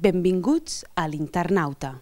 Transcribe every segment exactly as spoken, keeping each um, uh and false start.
Benvinguts a l'Internauta.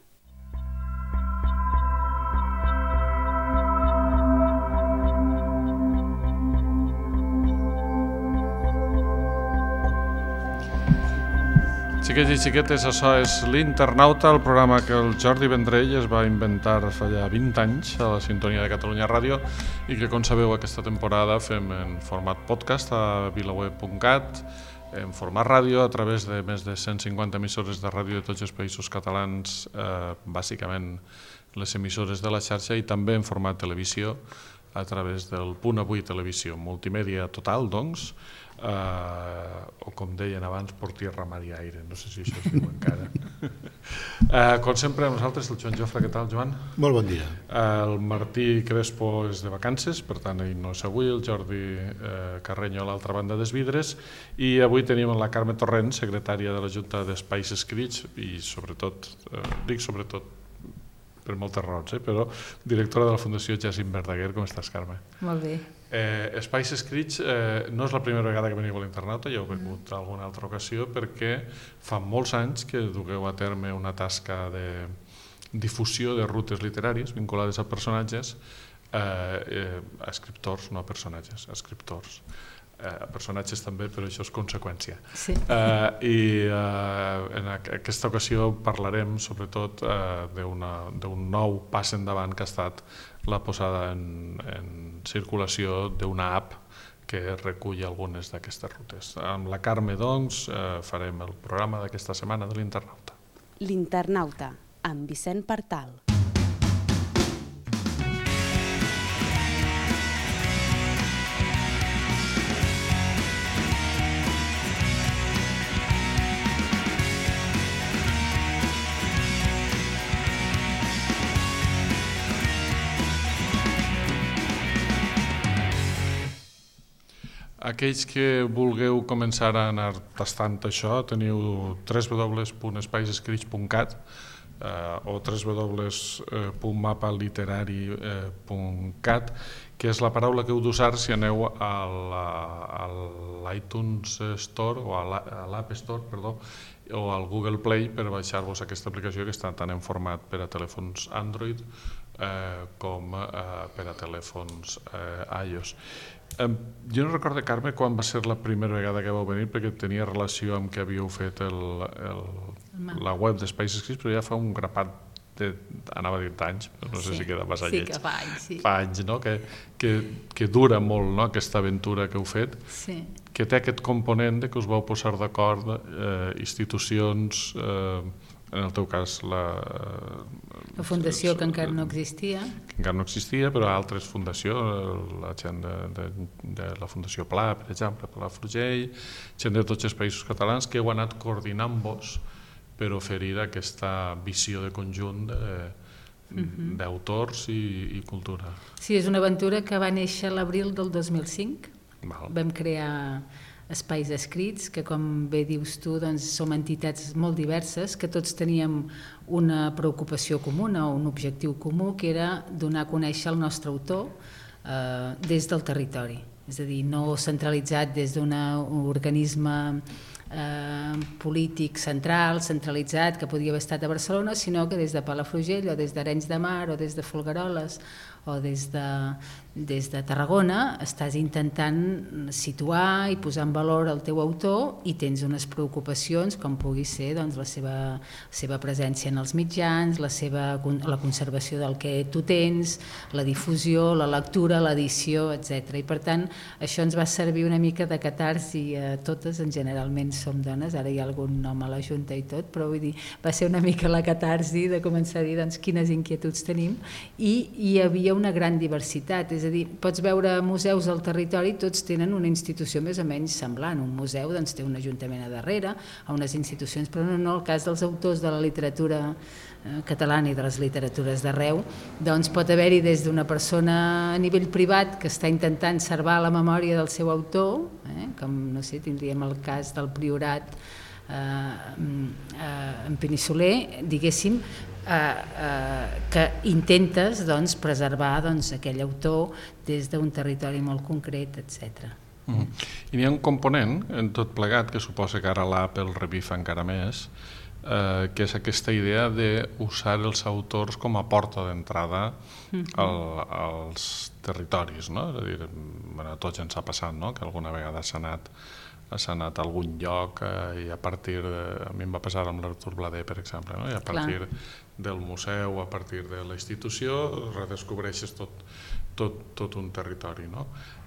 Xiquets i xiquetes, això és l'Internauta, el programa que el Jordi Vendrell es va inventar fa ja vint anys a la sintonia de Catalunya Ràdio i que, com sabeu, aquesta temporada fem en format podcast a vilaweb punt cat, en format ràdio a través de més de cent cinquanta emissores de ràdio de tots els països catalans, eh, bàsicament les emissores de la xarxa, i també en format televisió a través del Punt Avui Televisió, multimèdia total, doncs, Uh, o com deien abans, por tierra, mar i aire, no sé si això es diu encara. uh, com sempre, amb nosaltres el Joan Jofre. Què tal, Joan? Molt bon dia. Uh, el Martí Crespo és de vacances, per tant ell no és avui, el Jordi uh, Carreño a l'altra banda dels vidres, i avui tenim la Carme Torrent, secretària de la Junta d'Espais Escrits i sobretot, uh, dic sobretot per moltes raons, eh? però directora de la Fundació Jacint Verdaguer. Com estàs, Carme? Molt bé. Eh, Espais Escrits eh, no és la primera vegada que veniu a l'Internauta, ja heu vingut a alguna altra ocasió, perquè fa molts anys que dugueu a terme una tasca de difusió de rutes literàries vinculades a personatges, eh, eh, a escriptors, no a personatges, a escriptors. Eh, personatges també, però això és conseqüència. Sí. Eh, I eh, en aquesta ocasió parlarem sobretot eh, d'un nou pas endavant que ha estat la posada en, en circulació d'una app que recull algunes d'aquestes rutes. Amb la Carme, doncs, eh, farem el programa d'aquesta setmana de l'Internauta. L'Internauta, amb Vicent Partal. Aquells que vulgueu començar a anar tastant això, teniu w w w punt espaisescrits punt cat eh, o w w w punt mapa literari punt cat, que és la paraula que heu d'usar si aneu a l'iTunes Store o a l'App Store, perdó, o al Google Play per baixar-vos aquesta aplicació que està tant en format per a telèfons Android eh, com eh, per a telèfons eh, iOS. Eh, jo no recordo, Carme, quan va ser la primera vegada que vau venir, perquè tenia relació amb que havíeu fet el, el, la web d'Espais Escrits, però ja fa un grapat de, anava a dir anys, no sé sí, si queda massa sí, lleig. Que fa anys, sí. Fa anys, no? Que, que, que dura molt, no? Aquesta aventura que heu fet, sí. Que té aquest component de que us vau posar d'acord eh, institucions, eh, en el teu cas la... La fundació que encara no existia. Que encara no existia, però altres fundacions, la gent de, de, de la Fundació Pla, per exemple, Palafrugell, gent de tots els països catalans que heu anat coordinant-vos per oferir aquesta visió de conjunt d'autors uh-huh. i, i cultura. Sí, és una aventura que va néixer l'abril del dos mil cinc. Val. Vam crear Espais Escrits, que com bé dius tu, doncs, som entitats molt diverses, que tots teníem una preocupació comuna o un objectiu comú, que era donar a conèixer el nostre autor eh, des del territori. És a dir, no centralitzat des d'un organisme eh, polític central, centralitzat, que podia haver estat a Barcelona, sinó que des de Palafrugell o des d'Arenys de Mar o des de Folgueroles o des de, des de Tarragona estàs intentant situar i posar en valor el teu autor i tens unes preocupacions com pugui ser doncs, la seva, seva presència en els mitjans, la, seva, la conservació del que tu tens, la difusió, la lectura, l'edició, etcètera. I per tant, això ens va servir una mica de catarsi a totes, en generalment som dones, ara hi ha algun home a la Junta i tot, però vull dir, va ser una mica la catarsi de començar a dir doncs, quines inquietuds tenim, i hi havia una gran diversitat, és a dir, pots veure museus al territori, tots tenen una institució més o menys semblant. Un museu doncs, té un ajuntament a darrere, a unes institucions, però no, no el cas dels autors de la literatura eh, catalana i de les literatures d'arreu, doncs pot haver-hi des d'una persona a nivell privat que està intentant salvar la memòria del seu autor, eh, com no sé, tindríem el cas del Priorat eh, eh, en Penissoler, diguéssim, Eh, eh, que intentes doncs, preservar doncs, aquell autor des d'un territori molt concret, etcètera. Mm. I n'hi ha un component en tot plegat, que suposa que ara l'app el revifa encara més, eh, que és aquesta idea d'usar els autors com a porta d'entrada mm-hmm. al, als territoris, no? És a dir, bueno, a tots ens ha passat, no?, que alguna vegada s'ha anat s'ha anat a algun lloc eh, i a partir de... A mi em va passar amb l'Artur Blader, per exemple, no? I a partir Clar. del museu, a partir de la institució, redescobreixes tot, tot, tot un territori, no?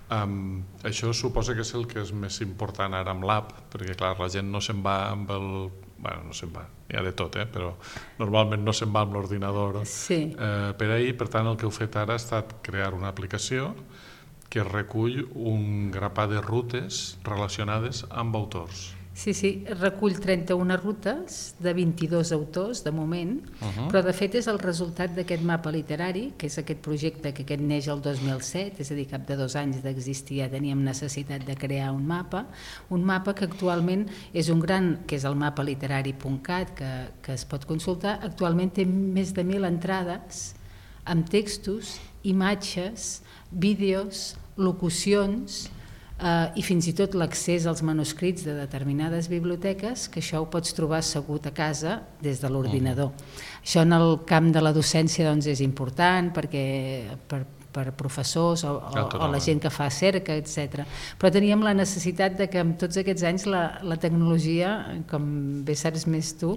Um, això suposa que és el que és més important ara amb l'app, perquè clar, la gent no se'n va amb el... Bueno, no se'n va, hi ha de tot, eh? Però normalment no se'n va amb l'ordinador sí. eh, per ahir, per tant el que heu fet ara ha estat crear una aplicació que recull un grapat de rutes relacionades amb autors. Sí, sí, recull trenta-una rutes de vint-i-dos autors de moment, uh-huh. però de fet és el resultat d'aquest mapa literari, que és aquest projecte que aquest neix el dos mil set, és a dir, cap de dos anys d'existir ja teníem necessitat de crear un mapa, un mapa que actualment és un gran, que és el mapa literari punt cat, que, que es pot consultar, actualment té més de mil entrades amb textos, imatges, vídeos, locucions eh, i fins i tot l'accés als manuscrits de determinades biblioteques, que això ho pots trobar assegut a casa des de l'ordinador. Mm. Això en el camp de la docència doncs, és important perquè per, per professors o, o, o la gent que fa cerca, etcètera. Però teníem la necessitat de que en tots aquests anys la, la tecnologia, com bé saps més tu,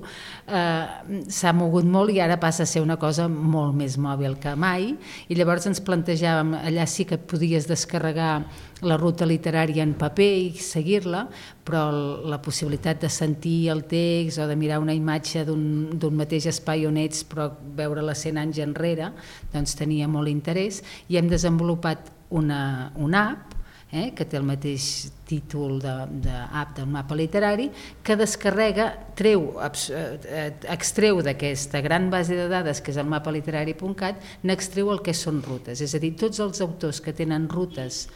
eh, s'ha mogut molt i ara passa a ser una cosa molt més mòbil que mai, i llavors ens plantejàvem, allà sí que podies descarregar la ruta literària en paper i seguir-la, però la possibilitat de sentir el text o de mirar una imatge d'un d'un mateix espai on ets però veure-la cent anys enrere, doncs tenia molt interès, i hem desenvolupat una, una app eh, que té el mateix títol d'app del mapa literari, que descarrega, treu, extreu d'aquesta gran base de dades que és el mapa literari punt cat, n'extreu el que són rutes, és a dir, tots els autors que tenen rutes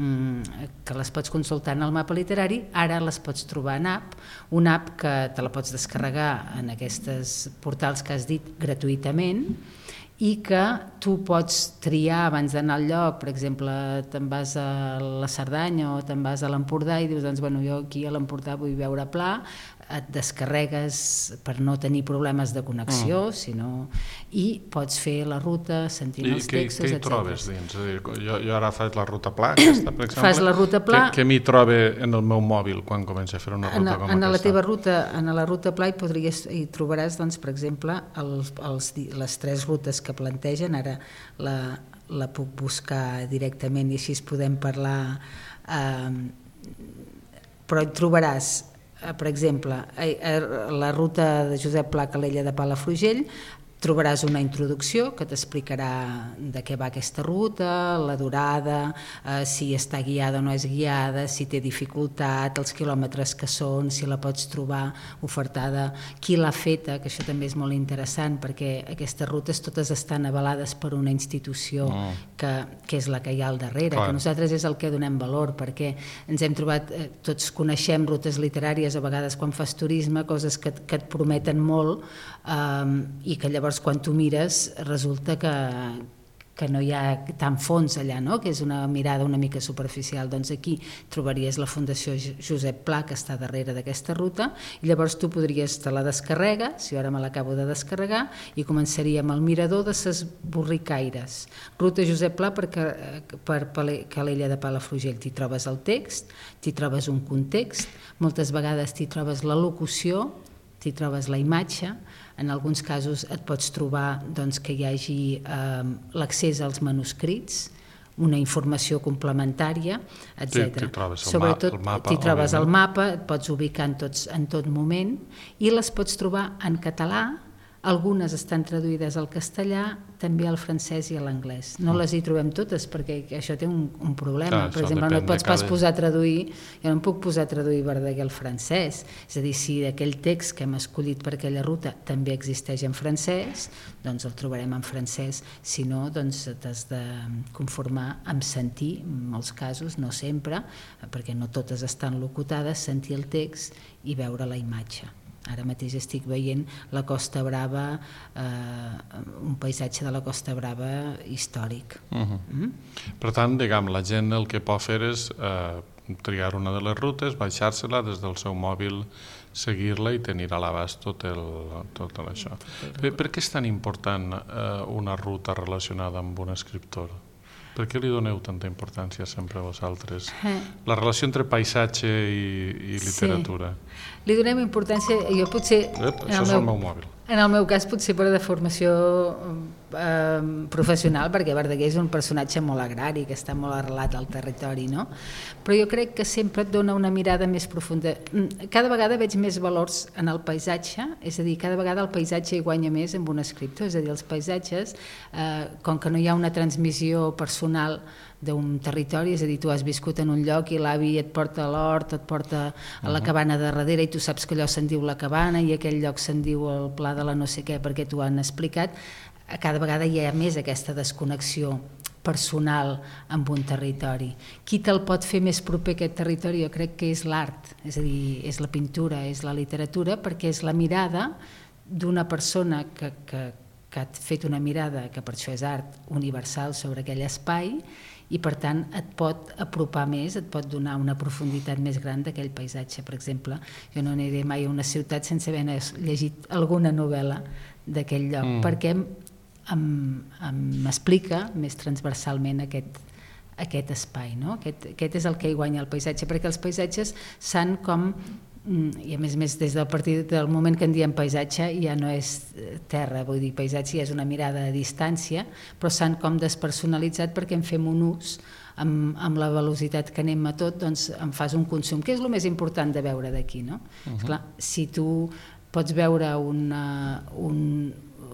que les pots consultar en el mapa literari, ara les pots trobar en app, una app que te la pots descarregar en aquests portals que has dit gratuïtament, i que tu pots triar abans d'anar al lloc, per exemple, te'n vas a la Cerdanya o te'n vas a l'Empordà i dius, doncs, bueno, jo aquí a l'Empordà vull veure pla, et descarregues per no tenir problemes de connexió, mm. sinó, i pots fer la ruta sentint I els que, textos, etcètera. Què hi trobes dins? És a dir, jo, jo ara faig la ruta pla, aquesta, per exemple. Fas la ruta pla. Què, què m'hi trobe en el meu mòbil quan comença a fer una ruta en, com en aquesta? La teva ruta, en la ruta pla hi, podries, hi trobaràs, doncs, per exemple, els, els, les tres rutes que plantegen. Ara la, la puc buscar directament i així podem parlar, eh, però hi trobaràs, per exemple, la ruta de Josep Pla a Calella de Palafrugell, trobaràs una introducció que t'explicarà de què va aquesta ruta, la durada, eh, si està guiada o no és guiada, si té dificultat, els quilòmetres que són, si la pots trobar ofertada, qui l'ha feta, que això també és molt interessant perquè aquestes rutes totes estan avalades per una institució oh. que, que és la que hi ha al darrere, Clar. que nosaltres és el que donem valor, perquè ens hem trobat, eh, tots coneixem rutes literàries, a vegades quan fas turisme, coses que, que et prometen molt eh, i que llavors quan tu mires resulta que, que no hi ha tant fons allà, no? Que és una mirada una mica superficial. Doncs aquí trobaries la Fundació Josep Pla, que està darrere d'aquesta ruta, i llavors tu podries, te la descarregues, jo ara me l'acabo de descarregar, i començaríem al mirador de ses Borricaires. Ruta Josep Pla per, per Calella de Palafrugell. T'hi trobes el text, t'hi trobes un context, moltes vegades t'hi trobes la locució, t'hi trobes la imatge, en alguns casos et pots trobar doncs, que hi hagi eh, l'accés als manuscrits, una informació complementària, etcètera. Sobretot t'hi trobes el mapa, et pots ubicar en, tots, en tot moment i les pots trobar en català, algunes estan traduïdes al castellà, també al francès i a l'anglès. No les hi trobem totes perquè això té un, un problema. Clar, per exemple, no et pots pas cada... posar a traduir, jo no em puc posar a traduir Verdaguer al francès. És a dir, si aquell text que hem escollit per aquella ruta també existeix en francès, doncs el trobarem en francès. Si no, doncs t'has de conformar amb sentir, en molts casos, no sempre, perquè no totes estan locutades, sentir el text i veure la imatge. Ara mateix estic veient la Costa Brava, eh, un paisatge de la Costa Brava històric. Uh-huh. Mm? Per tant, diguem, la gent el que pot fer és eh, triar una de les rutes, baixar-se-la des del seu mòbil, seguir-la i tenir a l'abast tot, el, tot això. Per, per què és tan important eh, una ruta relacionada amb un escriptor? Per què li doneu tanta importància sempre a vosaltres? Eh. La relació entre paisatge i, i literatura. Sí. Li donem importància, jo potser... Ep, això és el meu mòbil. En el meu cas potser per de formació eh, professional, perquè Verdaguer és un personatge molt agrari, que està molt arrelat al territori, no? Però jo crec que sempre et dona una mirada més profunda. Cada vegada veig més valors en el paisatge, és a dir, cada vegada el paisatge hi guanya més amb un escriptor, és a dir, els paisatges, eh, com que no hi ha una transmissió personal d'un territori, és a dir, tu has viscut en un lloc i l'avi et porta a l'hort, et porta a la cabana de darrere i tu saps que allò se'n diu la cabana i aquell lloc se'n diu el pla de la no sé què perquè t'ho han explicat. Cada vegada hi ha més aquesta desconnexió personal amb un territori. Qui te'l pot fer més proper a aquest territori? Jo crec que és l'art, és a dir, és la pintura, és la literatura, perquè és la mirada d'una persona que, que, que ha fet una mirada, que per això és art, universal sobre aquell espai, i per tant et pot apropar més, et pot donar una profunditat més gran d'aquell paisatge. Per exemple, jo no aniré mai a una ciutat sense haver llegit alguna novel·la d'aquell lloc, mm. perquè m'explica més transversalment aquest, aquest espai, no? Aquest, aquest és el que hi guanya el paisatge, perquè els paisatges s'han com... i a més a més des del partir del moment que en diem paisatge ja no és terra, vull dir, paisatge ja és una mirada a distància, però s'han com despersonalitzat perquè en fem un ús amb, amb la velocitat que anem a tot, doncs en fas un consum, que és el més important de veure d'aquí, no? Uh-huh. Esclar, si tu pots veure una, un,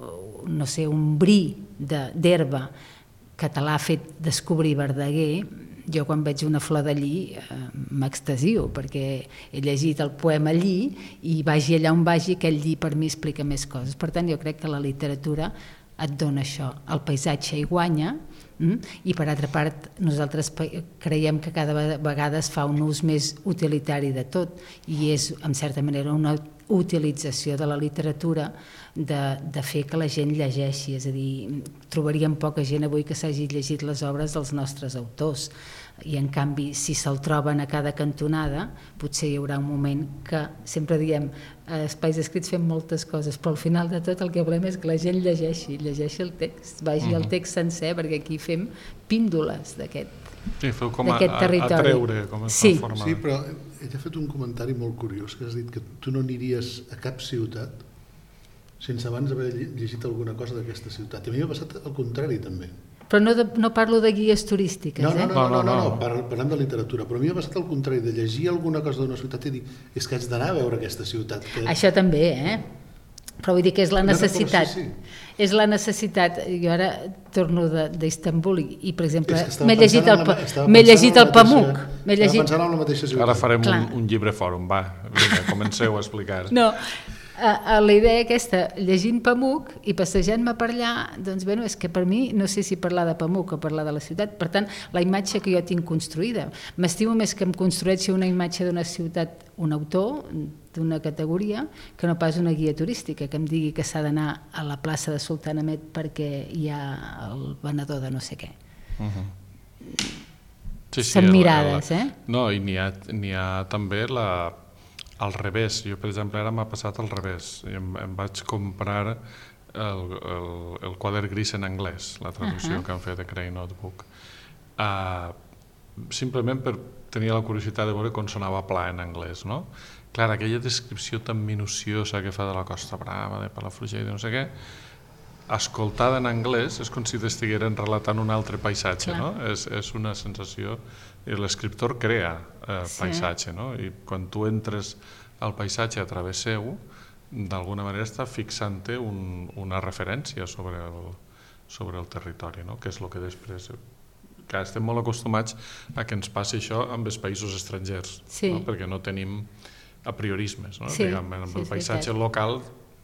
no sé, un bri d'herba que te l'ha fet descobrir Verdaguer, jo quan veig una flor d'allí eh, m'extasio perquè he llegit el poema allí i vagi allà on vagi, aquell lli per mi explica més coses. Per tant, jo crec que la literatura et dona això, el paisatge hi guanya, mm? I per altra part nosaltres creiem que cada vegada es fa un ús més utilitari de tot i és en certa manera una utilització de la literatura de, de fer que la gent llegeixi, és a dir, trobaríem poca gent avui que s'hagi llegit les obres dels nostres autors i en canvi si se'l troben a cada cantonada potser hi haurà un moment que sempre diem a Espais Escrits fem moltes coses però al final de tot el que volem és que la gent llegeixi, llegeixi el text, vagi mm-hmm. al text sencer perquè aquí fem píndoles d'aquest Sí, feu com a, a, a treure com sí. forma. Sí, però ella ha fet un comentari molt curiós que has dit que tu no aniries a cap ciutat sense abans haver llegit alguna cosa d'aquesta ciutat. I a mi m'ha passat el contrari també. Però no, de, no parlo de guies turístiques, no, no, eh? No, no, no, no, no, no. parlant de literatura, però a mi m'ha passat el contrari, de llegir alguna cosa d'una ciutat i dir, és que haig d'anar a veure aquesta ciutat. Que... Això també, eh? Però vull dir que és la necessitat. No, no, sí, sí. És la necessitat. Jo ara torno d'Istanbul i, i, per exemple, m'he llegit el, m'he llegit el Pamuk. M'he llegit... Estava pensant en la mateixa ciutat. Ara farem un, un llibre fòrum, va, vinga, comenceu a explicar. No, a, a la idea aquesta, llegint Pamuk i passejant-me per allà, doncs, bueno, és que per mi, no sé si parlar de Pamuk o parlar de la ciutat, per tant, la imatge que jo tinc construïda. M'estimo més que em construeixi una imatge d'una ciutat, un autor, d'una categoria, que no pas una guia turística, que em digui que s'ha d'anar a la plaça de Sultanahmet perquè hi ha el venedor de no sé què. Uh-huh. Sí, sí, són mirades, la, la, eh? No, i n'hi ha, n'hi ha també la, al revés. Jo, per exemple, ara m'ha passat al revés. Em, em vaig comprar el, el, el quadern gris en anglès, la traducció uh-huh. que han fet de Grey Notebook. Uh, simplement per tenir la curiositat de veure com sonava pla en anglès, no? Clar, aquella descripció tan minuciosa que fa de la Costa Brava, de Palafrugell, de no sé què, escoltada en anglès és com si t'estigueren relatant un altre paisatge, no? És, és una sensació, i l'escriptor crea eh, paisatge, sí. No? I quan tu entres al paisatge a través seu, d'alguna manera està fixant-te un, una referència sobre el, sobre el territori, no? Que és el que després... que estem molt acostumats a que ens passi això amb els països estrangers, sí. No? Perquè no tenim apriorismes, no? Sí, diguem, amb el sí, paisatge sí, local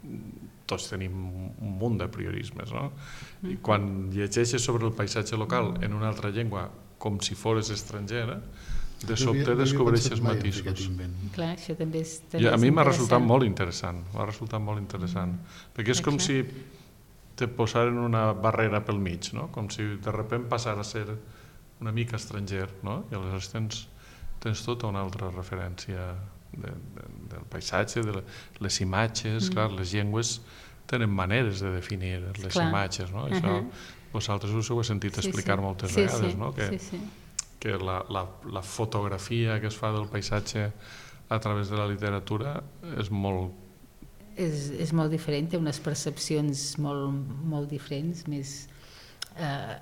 tots tenim un munt d'apriorismes, no? I quan llegeixes sobre el paisatge local en una altra llengua com si fores estrangera, de sobte descobreixes matisos. Clar, això també és, també I a mi és m'ha resultat interessant. molt interessant, m'ha resultat molt interessant, perquè és com si te posaren una barrera pel mig, no? Com si de sobte passara a ser una mica estranger, no? I aleshores tens, tens tota una altra referència de, de, del paisatge, de les imatges, mm. clar, les llengües tenen maneres de definir les clar. Imatges, no? Això uh -huh. vosaltres us ho heu sentit sí, explicar sí. moltes sí, vegades, sí. no? Que, sí, sí. que la, la, la fotografia que es fa del paisatge a través de la literatura és molt... És, és molt diferent, té unes percepcions molt, molt diferents, més... Uh,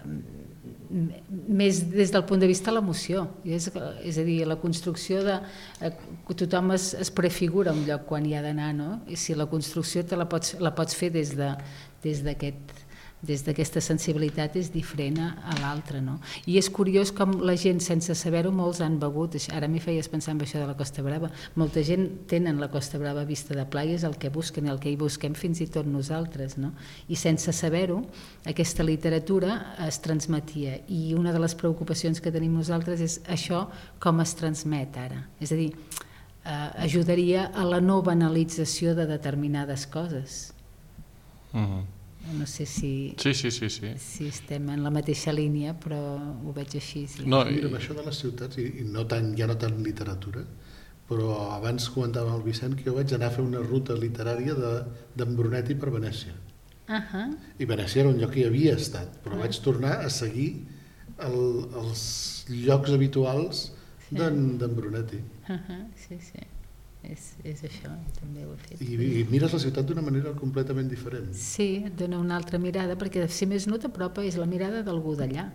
més des del punt de vista de l'emoció, és, és a dir, la construcció de uh, tothom es, es prefigura un lloc quan hi ha d'anar, no? I si la construcció te la pots, la pots fer des de, des d'aquest des d'aquesta sensibilitat és diferent a l'altra, no? I és curiós com la gent, sense saber-ho, molts han begut, ara m'hi feies pensar en això de la Costa Brava, molta gent tenen la Costa Brava vista de playa, és el que busquen, el que hi busquem fins i tot nosaltres, no? I sense saber-ho, aquesta literatura es transmetia, i una de les preocupacions que tenim nosaltres és això com es transmet ara, és a dir, eh, ajudaria a la no banalització de determinades coses. Mhm. No sé si, sí, sí, sí, sí. si estem en la mateixa línia, però ho veig així. Sí. No, i... Mira, amb això de les ciutats, i, i no tant, ja no tant literatura, però abans comentava el Vicent que jo vaig anar a fer una ruta literària d'en Brunetti per Venècia. Uh -huh. I Venècia era un lloc que hi havia estat, però uh -huh. vaig tornar a seguir el, els llocs habituals sí. d'en Brunetti. Uh -huh. Sí, sí. És, és això, també ho he fet. I, i mires la ciutat d'una manera completament diferent. Sí, et dona una altra mirada, perquè si més no t'apropa és la mirada d'algú d'allà.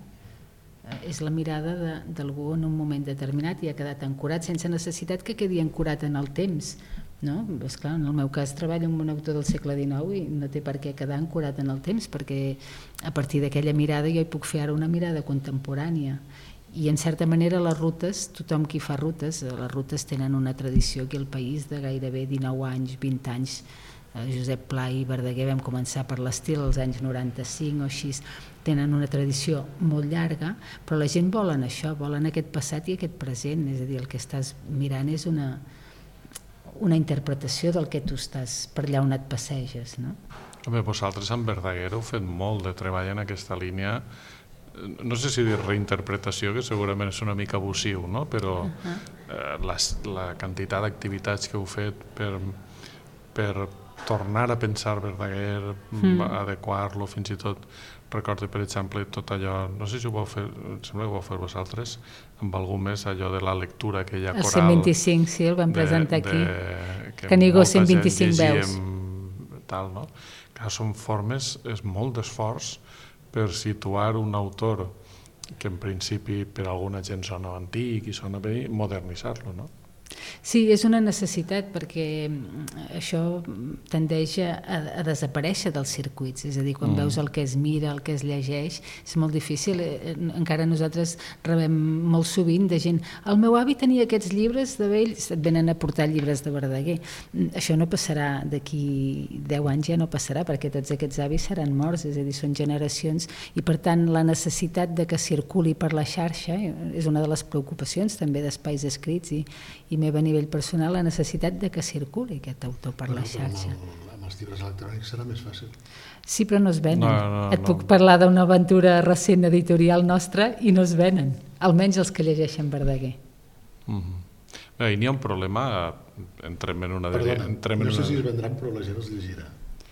És la mirada d'algú en un moment determinat i ha quedat ancorat sense necessitat que quedi ancorat en el temps. No? És clar, en el meu cas treballo amb un autor del segle dinou i no té per què quedar ancorat en el temps, perquè a partir d'aquella mirada jo hi puc fer ara una mirada contemporània. I en certa manera les rutes, tothom qui fa rutes, les rutes tenen una tradició aquí al país de gairebé dinou anys, vint anys. Josep Pla i Verdaguer vam començar per l'estil als anys noranta-cinc o així, tenen una tradició molt llarga, però la gent volen això, volen aquest passat i aquest present, és a dir, el que estàs mirant és una, una interpretació del que tu estàs per allà on et passeges, no? Home, vosaltres amb Verdaguer heu fet molt de treball en aquesta línia, no sé si dir reinterpretació, que segurament és una mica abusiu, no? Però uh-huh. eh, la, la quantitat d'activitats que heu fet per, per tornar a pensar Verdaguer, mm. adequar-lo, fins i tot recordo, per exemple, tot allò, no sé si ho vau fer, sembla que ho vau fer vosaltres, amb algú més, allò de la lectura aquella coral. El cent vint-i-cinc, sí, el vam presentar de, aquí. De, que, que ningú cent vint-i-cinc veus. Tal, no? Que són formes, és molt d'esforç per situar un autor que en principi per alguna gent sona antic i sona bé, modernitzar-lo, no? Sí, és una necessitat perquè això tendeix a, a desaparèixer dels circuits, és a dir, quan mm. veus el que es mira, el que es llegeix, és molt difícil. Encara nosaltres rebem molt sovint de gent, el meu avi tenia aquests llibres de vells, et venen a portar llibres de Verdaguer. Això no passarà d'aquí deu anys, ja no passarà, perquè tots aquests avis seran morts, és a dir, són generacions, i per tant la necessitat de que circuli per la xarxa és una de les preocupacions també d'espais escrits i, i meva a nivell personal, la necessitat de que circuli aquest autor per la xarxa. Amb, el, amb els llibres electrònics serà més fàcil. Sí, però no es venen. No, no, Et no. puc parlar d'una aventura recent editorial nostra i no es venen, almenys els que llegeixen Verdaguer. Mm-hmm. Bé, i n'hi ha un problema, entrem en una... Perdona, entrem en no sé una... si es vendran, però la gent els llegirà.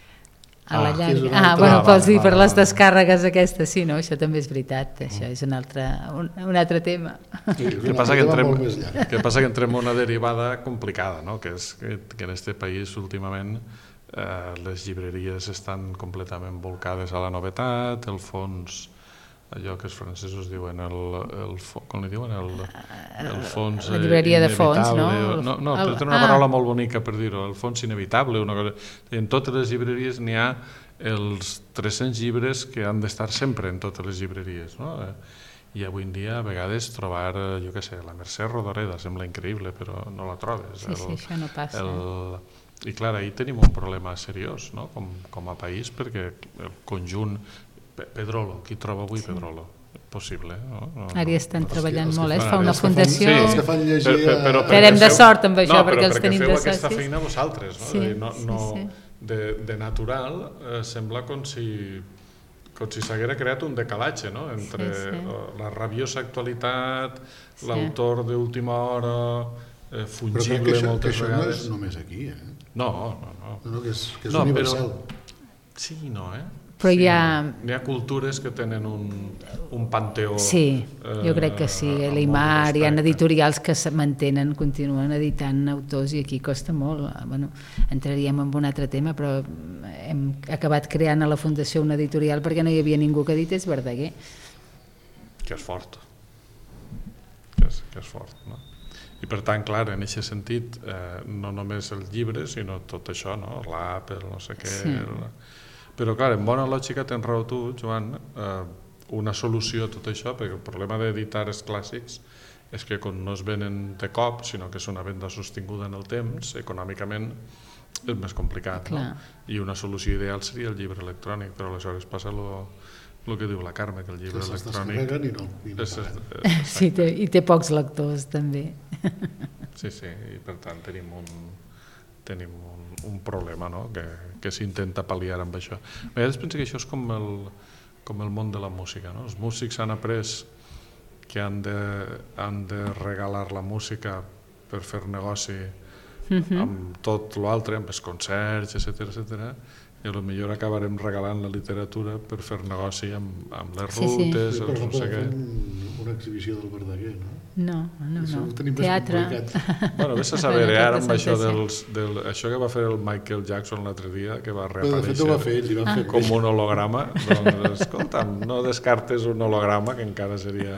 A la Ah, llarga. ah, Ah, bueno, va, vols dir va, per va, les va. descàrregues aquestes, sí, no? Això també és veritat, això és un altre, un, un altre tema. Que passa que entrem, que passa que entrem en una derivada complicada, no? Que és que, que en este país últimament eh, les llibreries estan completament volcades a la novetat, el fons, allò que els francesos diuen, el, el, com li diuen? El, el fons La llibreria de fons, inevitable, no? No, no, El- té una ah. paraula molt bonica per dir-ho, el fons inevitable, una cosa... En totes les llibreries n'hi ha els tres-cents llibres que han d'estar sempre en totes les llibreries, no? I avui en dia a vegades trobar, jo què sé, la Mercè Rodoreda sembla increïble, però no la trobes. Sí, sí, això no passa. El, I clar, ahir tenim un problema seriós, no? com, com a país, perquè el conjunt... Pe- Pedrolo, qui troba avui Sí. Pedrolo? possible. No? No, Ara hi estan els que- treballant els que molt, eh? fan- Es fa una els que fan- fundació... sí, els que fan llegir Per- per- a- però Farem perquè de feu- sort amb això, no, perquè però els tenim feu de aquesta socis. feina vosaltres, no? Sí, És a dir, no, sí, no, sí. De, de natural eh, sembla com si com si s'haguera creat un decalatge, no? Entre Sí, sí. eh, la rabiosa actualitat, Sí. l'autor d'última hora, eh, Però crec fungible que això, que moltes això no vegades. és només aquí, eh? No, no, no. No, no, que és, que és No, universal. Sí, no, eh? Però sí, hi ha- no. Hi ha cultures que tenen un, un panteó... Sí, jo crec que sí. eh, amb L'Imar, molt hi ha respecte. editorials que se mantenen, continuen editant autors i aquí costa molt. Bueno, entraríem en un altre tema, però hem acabat creant a la Fundació una editorial perquè no hi havia ningú que edités Verdaguer. Que és fort. Que és, que és fort, no? I per tant, clar, en aquest sentit, eh, no només el llibre, sinó tot això, no? L'app, el no sé què... Sí. El... Però, clar, en bona lògica tens raó tu, Joan, eh, una solució a tot això, perquè el problema d'editar els clàssics és que quan no es venen de cop, sinó que és una venda sostinguda en el temps, econòmicament és més complicat, Clar. no? I una solució ideal seria el llibre electrònic, però aleshores passa lo, lo que diu la Carme, que el llibre Que se'ls electrònic... descarreguen i no, i no és, paguen. és, Sí, té, i té pocs lectors, també. sí, sí, i per tant tenim un, tenim un, un problema, no? que, que s'intenta pal·liar amb això. A vegades penso que això és com el, com el món de la música, no? Els músics han après que han de, han de regalar la música per fer negoci Mhm. amb tot l'altre, amb els concerts, etcètera, etcètera, i potser acabarem regalant la literatura per fer negoci amb, amb les Sí, sí. rutes, Sí, però els no no sé poden què. fer un, una exhibició del Verdaguer, no? No, no, Això no. ho tenim més Teatre. complicat. Bueno, vés a saber, Bueno, eh, ara amb aquesta això, sensació. dels, del, això que va fer el Michael Jackson l'altre dia, que va Però de fet ho reaparèixer va fer ell, li van fer com un holograma, doncs escolta'm, no descartes un holograma, que encara seria,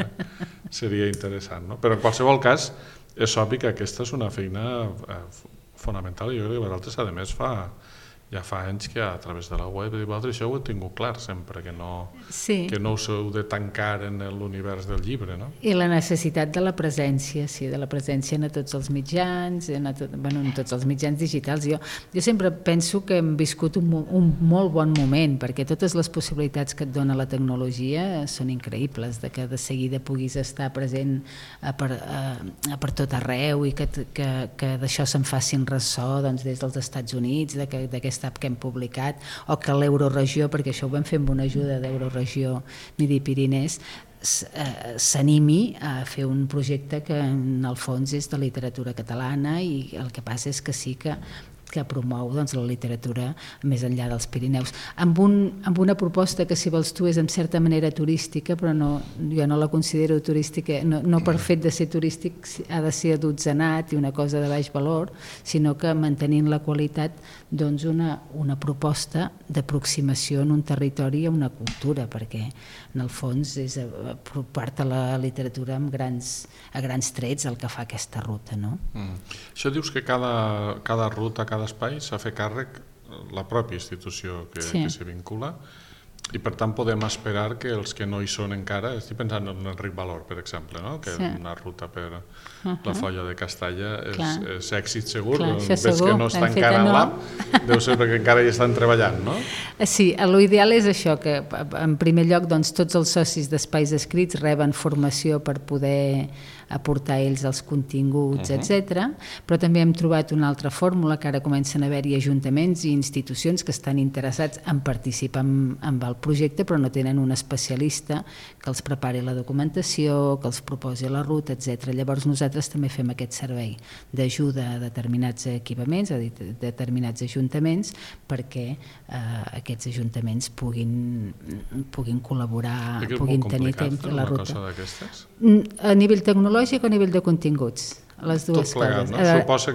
seria interessant, no? Però en qualsevol cas, és obvi que aquesta és una feina eh, fonamental, i jo crec que vosaltres, a més, fa, ja fa anys que a través de la web, i vosaltres això ho heu tingut clar sempre, que no, Sí. que no us heu de tancar en l'univers del llibre, no? I la necessitat de la presència, sí, de la presència en a tots els mitjans, en, a tot, bueno, en tots els mitjans digitals. Jo, jo sempre penso que hem viscut un, mo- un molt bon moment, perquè totes les possibilitats que et dona la tecnologia són increïbles, de que de seguida puguis estar present a per, a, a per tot arreu i que, t- que, que d'això se'n facin ressò, doncs, des dels Estats Units, de que, d'aquesta app que hem publicat, o que l'Euroregió, perquè això ho vam fer amb una ajuda d'Euroregió Midi-Pirinès, s- eh, s'animi a fer un projecte que en el fons és de literatura catalana, i el que passa és que sí que que promou, doncs, la literatura més enllà dels Pirineus, amb, un, amb una proposta que, si vols tu, és en certa manera turística, però no, jo no la considero turística, no, no per fet de ser turístic ha de ser adotzenat i una cosa de baix valor, sinó que mantenint la qualitat, doncs, una, una proposta d'aproximació en un territori a una cultura, perquè en el fons és apropar-te a la literatura amb grans, a grans trets el que fa aquesta ruta, no? Mm. Això dius que cada, cada ruta, cada espai s'ha fet càrrec la pròpia institució que, Sí. que s'hi vincula, i per tant podem esperar que els que no hi són encara, estic pensant en Enric Valor, per exemple, no? Que Sí. una ruta per Uh-huh. la Folla de Castalla és, Clar. és èxit segur. Clar, Doncs això veig segur. que no està L'hem fet encara a a no. l'app, deu ser perquè encara hi estan treballant, no? Sí, l'ideal és això, que en primer lloc, doncs, tots els socis d'espais escrits reben formació per poder aportar ells els continguts, Uh-huh. etcètera. Però també hem trobat una altra fórmula, que ara comencen a haver-hi ajuntaments i institucions que estan interessats en participar en, en el projecte, però no tenen un especialista que els prepari la documentació, que els proposi la ruta, etcètera. Llavors nosaltres també fem aquest servei d'ajuda a determinats equipaments, a determinats ajuntaments, perquè eh, aquests ajuntaments puguin, puguin col·laborar, I que és puguin molt tenir complicat temps fer a la una ruta. cosa d'aquestes? A nivell tecnològic o a nivell de continguts? Les Tot dues plegat, coses. no? A veure, Suposa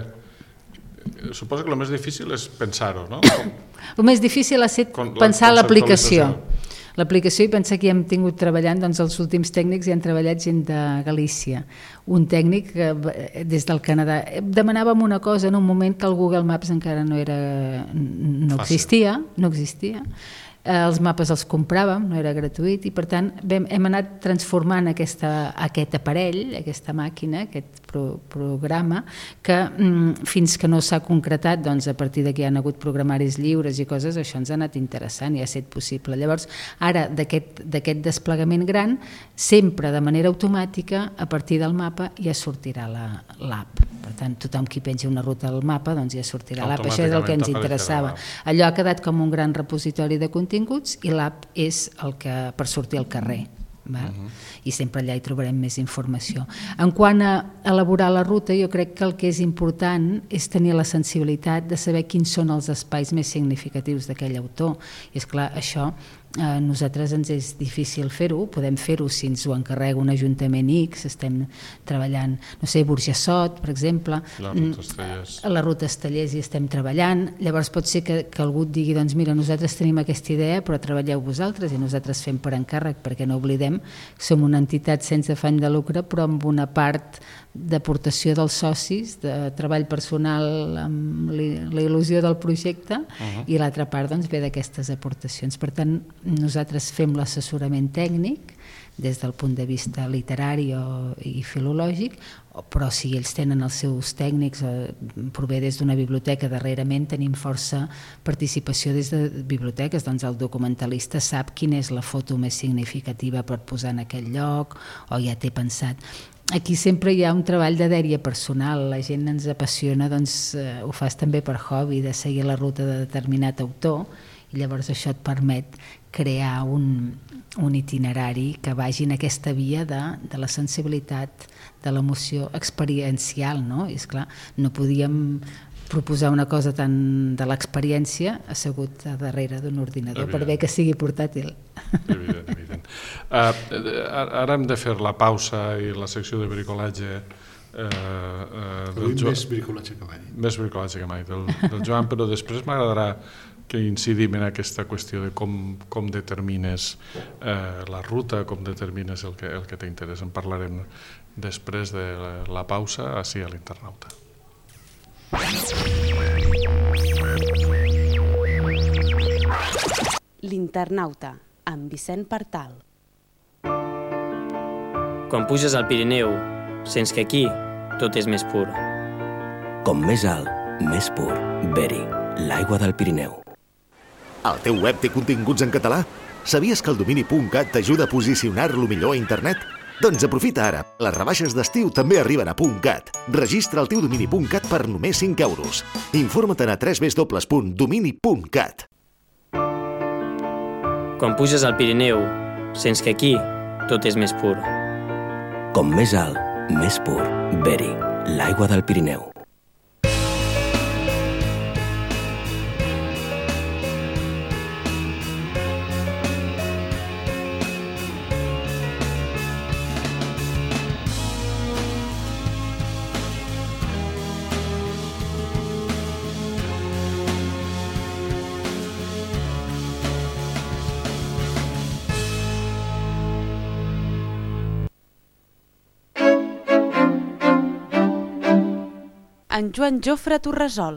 que suposa que el més difícil és pensar-ho, no? el més difícil ha estat Con- la pensar l'aplicació. conceptualització. L'aplicació, i pensar que hi hem tingut treballant, doncs els últims tècnics hi han treballat gent de Galícia. Un tècnic que eh, des del Canadà. Demanàvem una cosa en un moment que el Google Maps encara no era, no Fàcil. existia, no existia. Eh, els mapes els compràvem, no era gratuït, i per tant vam, hem anat transformant aquesta, aquest aparell, aquesta màquina, aquest pro, programa, que mm, fins que no s'ha concretat, doncs a partir de que hi ha hagut programaris lliures i coses, això ens ha anat interessant i ha estat possible. Llavors, ara, d'aquest desplegament gran, sempre de manera automàtica, a partir del mapa ja sortirà l'app. Per tant, tothom qui pengi una ruta al mapa, doncs ja sortirà l'app. Això és el que ens interessava. Allò ha quedat com un gran repositori de continguts i l'app és el que per sortir al carrer. Val? Uh-huh. I sempre allà hi trobarem més informació. En quant a elaborar la ruta, jo crec que el que és important és tenir la sensibilitat de saber quins són els espais més significatius d'aquell autor. I és clar, això a nosaltres ens és difícil fer-ho, podem fer-ho si ens ho encarrega un ajuntament X, estem treballant, no sé, Burjassot, per exemple, la ruta Estellers. A la ruta Estellers hi estem treballant, llavors pot ser que, que algú et digui, doncs mira, nosaltres tenim aquesta idea, però treballeu vosaltres i nosaltres fem per encàrrec, perquè no oblidem que som una entitat sense afany de lucre, però amb una part d'aportació dels socis, de treball personal amb la il·lusió del projecte, uh-huh. i l'altra part doncs, ve d'aquestes aportacions. Per tant, nosaltres fem l'assessorament tècnic des del punt de vista literari o, i filològic, però si ells tenen els seus tècnics, o prové des d'una biblioteca, darrerament tenim força participació des de biblioteques, doncs el documentalista sap quina és la foto més significativa per posar en aquell lloc, o ja té pensat. Aquí sempre hi ha un treball de dèria personal, la gent ens apassiona, doncs eh, ho fas també per hobby, de seguir la ruta de determinat autor, i llavors això et permet crear un, un itinerari que vagi en aquesta via de, de la sensibilitat, de l'emoció experiencial, no? I esclar, no podíem proposar una cosa tan de l'experiència assegut a darrere d'un ordinador, evident. Per bé que sigui portàtil. Evident, evident. Uh, ara hem de fer la pausa i la secció de bricolatge uh, uh, del Jo... Més bricolatge que mai. Més bricolatge que mai, del, del Joan, però després m'agradarà que incidim en aquesta qüestió de com, com determines eh, la ruta, com determines el que, el que t'interessa. En parlarem després de la, la pausa, així a l'Internauta. L'Internauta, amb Vicent Partal. Quan puges al Pirineu, sents que aquí tot és més pur. Com més alt, més pur. Beri, l'aigua del Pirineu. El teu web té continguts en català? Sabies que el domini punt cat t'ajuda a posicionar-lo millor a internet? Doncs aprofita ara. Les rebaixes d'estiu també arriben a .cat. Registra el teu domini punt cat per només cinc euros. Informa-te'n a w w w punt domini punt cat. Quan puges al Pirineu, sents que aquí tot és més pur. Com més alt, més pur. Beri, l'aigua del Pirineu. En Joan Jofre Torresol.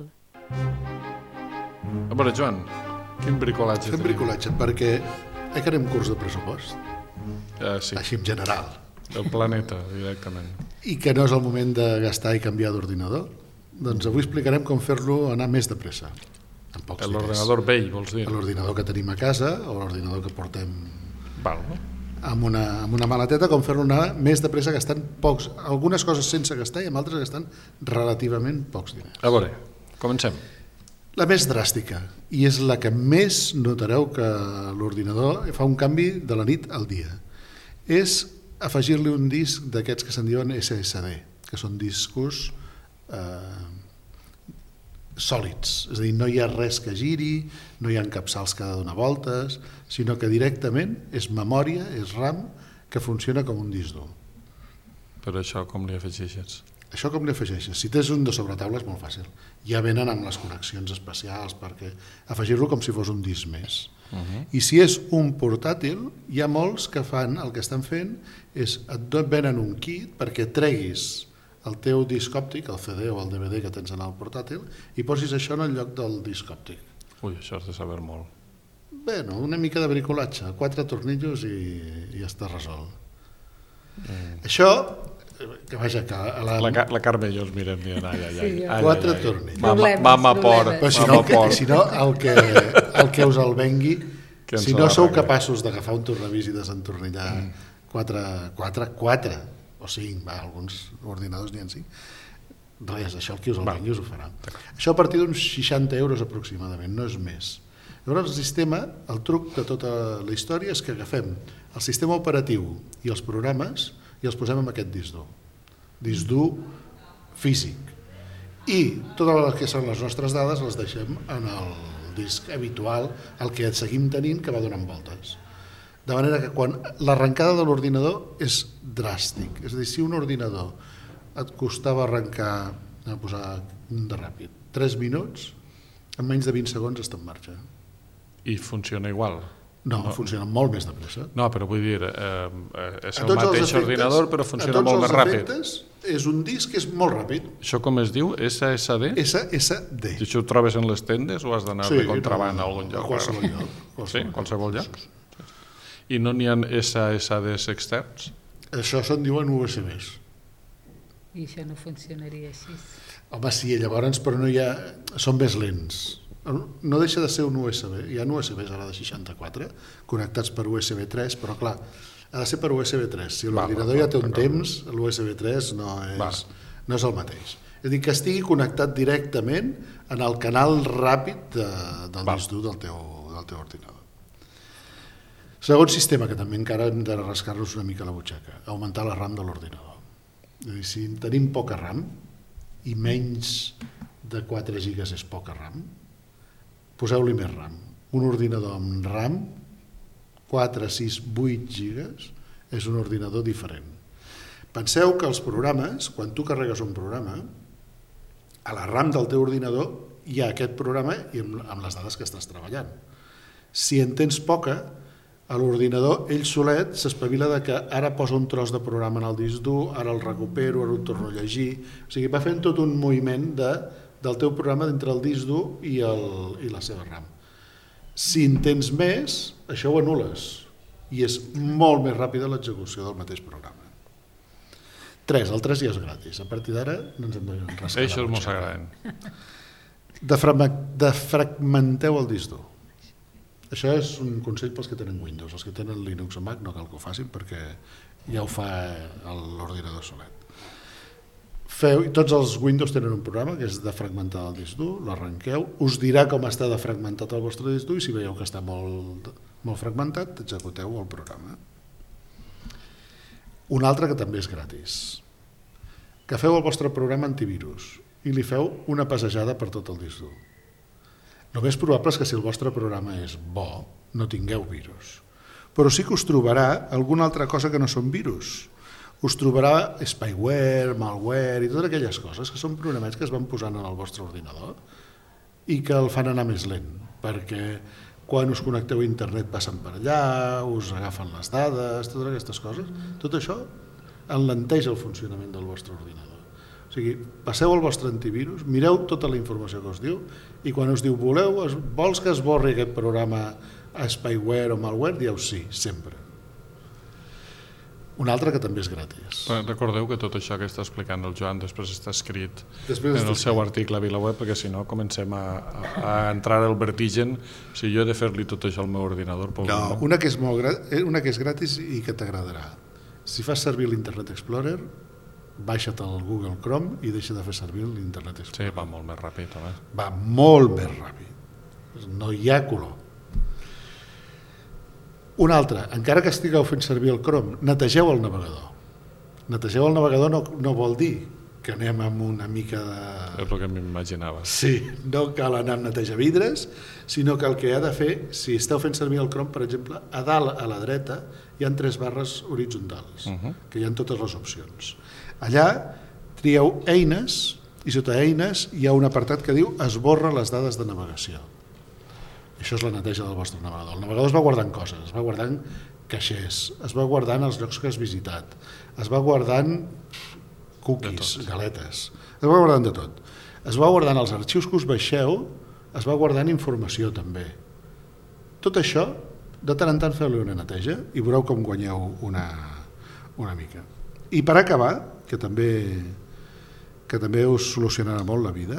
A veure, Joan, quin bricolatge Fem tenim? bricolatge perquè acabarem curs de pressupost, Uh, sí, així en general, el planeta, directament. i que no és el moment de gastar i canviar d'ordinador. Doncs avui explicarem com fer-lo anar més de pressa, amb pocs diners. L'ordinador vell, vols dir? L'ordinador que tenim a casa o l'ordinador que portem Val, no? amb una, amb una maleteta, com fer-lo anar més de pressa gastant pocs, algunes coses sense gastar i amb altres gastant relativament pocs diners. A veure, comencem. La més dràstica, i és la que més notareu que l'ordinador fa un canvi de la nit al dia, és afegir-li un disc d'aquests que se'n diuen S S D, que són discos eh, sòlids, és a dir, no hi ha res que giri, no hi ha capçals que ha de donar voltes, sinó que directament és memòria, és RAM, que funciona com un disc dur. Però això com li afegeixes? Això com li afegeixes? Si tens un de sobretaula és molt fàcil. Ja venen amb les connexions especials perquè afegir-lo com si fos un disc més. Uh-huh. I si és un portàtil, hi ha molts que fan, el que estan fent és et venen un kit perquè treguis el teu disc òptic, el C D o el D V D que tens en el portàtil, i posis això en el lloc del disc òptic. Ui, això has de saber molt. Bé, no, una mica de bricolatge, quatre tornillos i, i ja està resolt. Mm. Això que vaja, que a la... La, la Carme i jo els mirem dient, ai, ai, ai. Sí, ai, quatre ai, ai. tornillos. Mama, Problemes, mama por, problemes. Però si no, mama el que, por. si no el, que, el que us el vengui, Que ens si se no la sou arregli. capaços d'agafar un tornavís i desentornillar Mm. quatre, quatre, quatre o cinc, va, alguns ordinadors n'hi ha cinc, res, això el que us el vengui us ho farà. Això a partir d'uns seixanta euros aproximadament, no és més. Llavors el sistema, el truc de tota la història és que agafem el sistema operatiu i els programes i els posem en aquest disc dur. Disc dur físic. I totes les que són les nostres dades les deixem en el disc habitual, el que seguim tenint, que va donant voltes. De manera que quan l'arrencada de l'ordinador és dràstic, és a dir, si un ordinador et costava arrencar, a posar un de ràpid, tres minuts, en menys de vint segons està en marxa. I funciona igual. No, no, funciona molt més de pressa. No, però vull dir, eh, és A el tots els mateix efectes- ordinador, però funciona a molt més tots els ràpid. efectes és un disc que és molt ràpid. Això com es diu? S S D? S S D. I això ho trobes en les tendes o has d'anar de contraband no, a algun lloc? A qualsevol lloc. Sí, en qualsevol lloc. I no n'hi ha S S Ds externs? Això se'n diuen U S Bs. I això no funcionaria així. Home, sí, llavors, però no hi ha... Són més lents. No deixa de ser un U S B. Hi ha U S Bs ara de seixanta-quatre, connectats per U S B tres, però clar, ha de ser per U S B tres. Si l'ordinador ja té un temps, l'U S B tres no és, no és el mateix. És a dir, que estigui connectat directament en el canal ràpid de, del disc dur del teu, del teu ordinador. Segon sistema, que també encara hem de rascar-nos una mica la butxaca, augmentar la RAM de l'ordinador. És a dir, si tenim poca RAM i menys de quatre gigas és poca RAM, poseu-li més RAM. Un ordinador amb RAM, quatre, sis, vuit gigas, és un ordinador diferent. Penseu que els programes, quan tu carregues un programa, a la RAM del teu ordinador hi ha aquest programa i amb, amb les dades que estàs treballant. Si en tens poca, a l'ordinador ell solet s'espavila de que ara posa un tros de programa en el disc dur, ara el recupero, ara el torno a llegir, o sigui, va fent tot un moviment de, del teu programa d'entre el disc dur i, el, i la seva RAM. Si en tens més, això ho anules i és molt més ràpida l'execució del mateix programa. Tres, el tres ja és gratis, a partir d'ara no ens hem de rascar. Això mos agraden. Defragmenteu el disc dur. Això és un consell pels que tenen Windows. Els que tenen Linux o Mac no cal que ho facin perquè ja ho fa l'ordinador solet. Feu, tots els Windows tenen un programa que és defragmentar el disc dur, l'arrenqueu, us dirà com està defragmentat el vostre disc dur i si veieu que està molt, molt fragmentat, executeu el programa. Un altre que també és gratis. Que feu el vostre programa antivirus i li feu una passejada per tot el disc dur. El més probable és que si el vostre programa és bo, no tingueu virus. Però sí que us trobarà alguna altra cosa que no són virus. Us trobarà spyware, malware i totes aquelles coses que són programes que es van posant en el vostre ordinador i que el fan anar més lent, perquè quan us connecteu a internet passen per allà, us agafen les dades, totes aquestes coses. Tot això enlenteix el funcionament del vostre ordinador. O sigui, passeu el vostre antivirus, mireu tota la informació que us diu i quan us diu, voleu, vols que esborri aquest programa a spyware o malware, dieu sí, sempre. Un altre que també és gratis. Recordeu que tot això que està explicant el Joan després està escrit després en el seu article a VilaWeb, perquè si no comencem a, a entrar al vertigen. Si jo he de fer-li tot això al meu ordinador... No, una que és, molt gra... una que és gratis i que t'agradarà. Si fas servir l'Internet Explorer, baixa't al Google Chrome i deixa de fer servir l'Internet Explorer. Sí, va molt més ràpid, home. Va molt més ràpid. No hi ha color. Un altre, encara que estigueu fent servir el Chrome, netegeu el navegador. Netegeu el navegador no, no vol dir que anem amb una mica de... És el que m'imaginava. Sí, no cal anar a netejar vidres, sinó que el que ha de fer, si esteu fent servir el Chrome, per exemple, a dalt a la dreta hi ha tres barres horitzontals, uh-huh. que hi ha totes les opcions. Allà trieu eines i sota eines hi ha un apartat que diu esborra les dades de navegació. Això és la neteja del vostre navegador. El navegador es va guardant coses, es va guardant caixers, es va guardant els llocs que has visitat, es va guardant cookies, galetes, es va guardant de tot. Es va guardant els arxius que us baixeu, es va guardant informació també. Tot això, de tant en tant feu-li una neteja i veureu com guanyeu una, una mica. I per acabar, que també, que també us solucionarà molt la vida.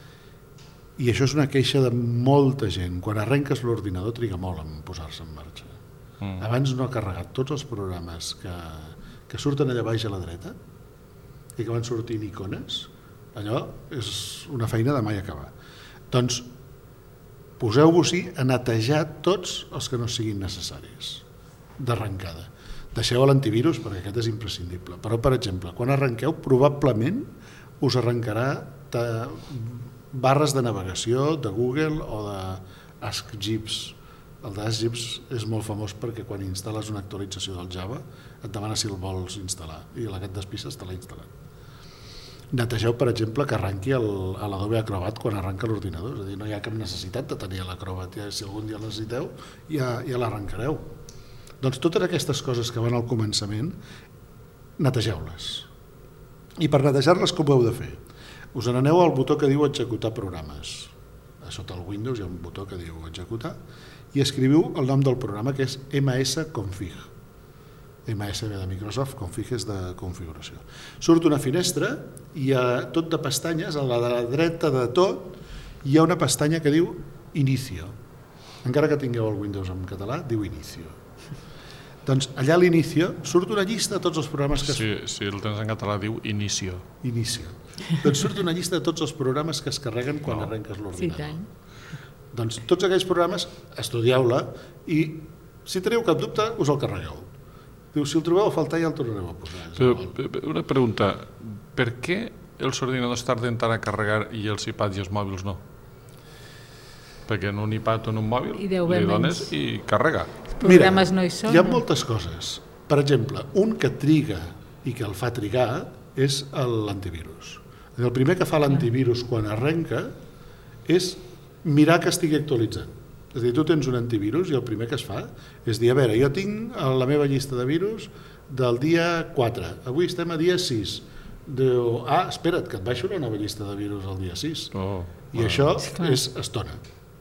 I això és una queixa de molta gent. Quan arrenques l'ordinador triga molt en posar-se en marxa. Mm. Abans no ha carregat tots els programes que, que surten allà baix a la dreta i que van sortint icones. Allò és una feina de mai acabar. Doncs poseu-vos-hi a netejar tots els que no siguin necessaris d'arrencada. Deixeu l'antivirus perquè aquest és imprescindible. Però, per exemple, quan arrenqueu, probablement us arrencarà de barres de navegació de Google o d'AskGips. El d'AskGips és molt famós perquè quan instal·les una actualització del Java et demana si el vols instal·lar i la que et despissa està instal·lat. Netegeu, per exemple, que arranqui l'Adobe Acrobat quan arranca l'ordinador. És a dir, no hi ha cap necessitat de tenir l'Acrobat. Ja, si algun dia el necessiteu, ja, ja l'arrencareu. Doncs totes aquestes coses que van al començament, netegeu-les. I per netejar-les com ho heu de fer? Us n'aneu al botó que diu executar programes. A sota el Windows hi ha un botó que diu executar i escriviu el nom del programa, que és msconfig. M S ve de Microsoft, config és de configuració. Surt una finestra i a tot de pestanyes, a la de la dreta de tot, hi ha una pestanya que diu inicio. Encara que tingueu el Windows en català, diu inicio. Doncs allà a l'inicio surt una llista de tots els programes que... Si, si el tens en català diu inicio. Inicio. Doncs surt una llista de tots els programes que es carreguen quan no. arrenques l'ordinador. Sí, tant. Doncs tots aquells programes, estudieu-la i si teniu cap dubte us el carregueu. Diu, si el trobeu a faltar ja el tornareu a posar. Però, una pregunta, per què els ordinadors tarden tant a carregar i els iPads i els mòbils no? Perquè en un iPad o en un mòbil li dones menys. I carrega. Mira, no hi, són, hi ha no? moltes coses. Per exemple, un que triga i que el fa trigar és l'antivirus. El primer que fa l'antivirus quan arrenca és mirar que estigui actualitzat. És a dir, tu tens un antivirus i el primer que es fa és dir, a veure, jo tinc la meva llista de virus del dia quatre, avui estem a dia sis. Diu, ah, espera't, que et baixo una nova llista de virus el dia sis. Oh, I wow. això és estona.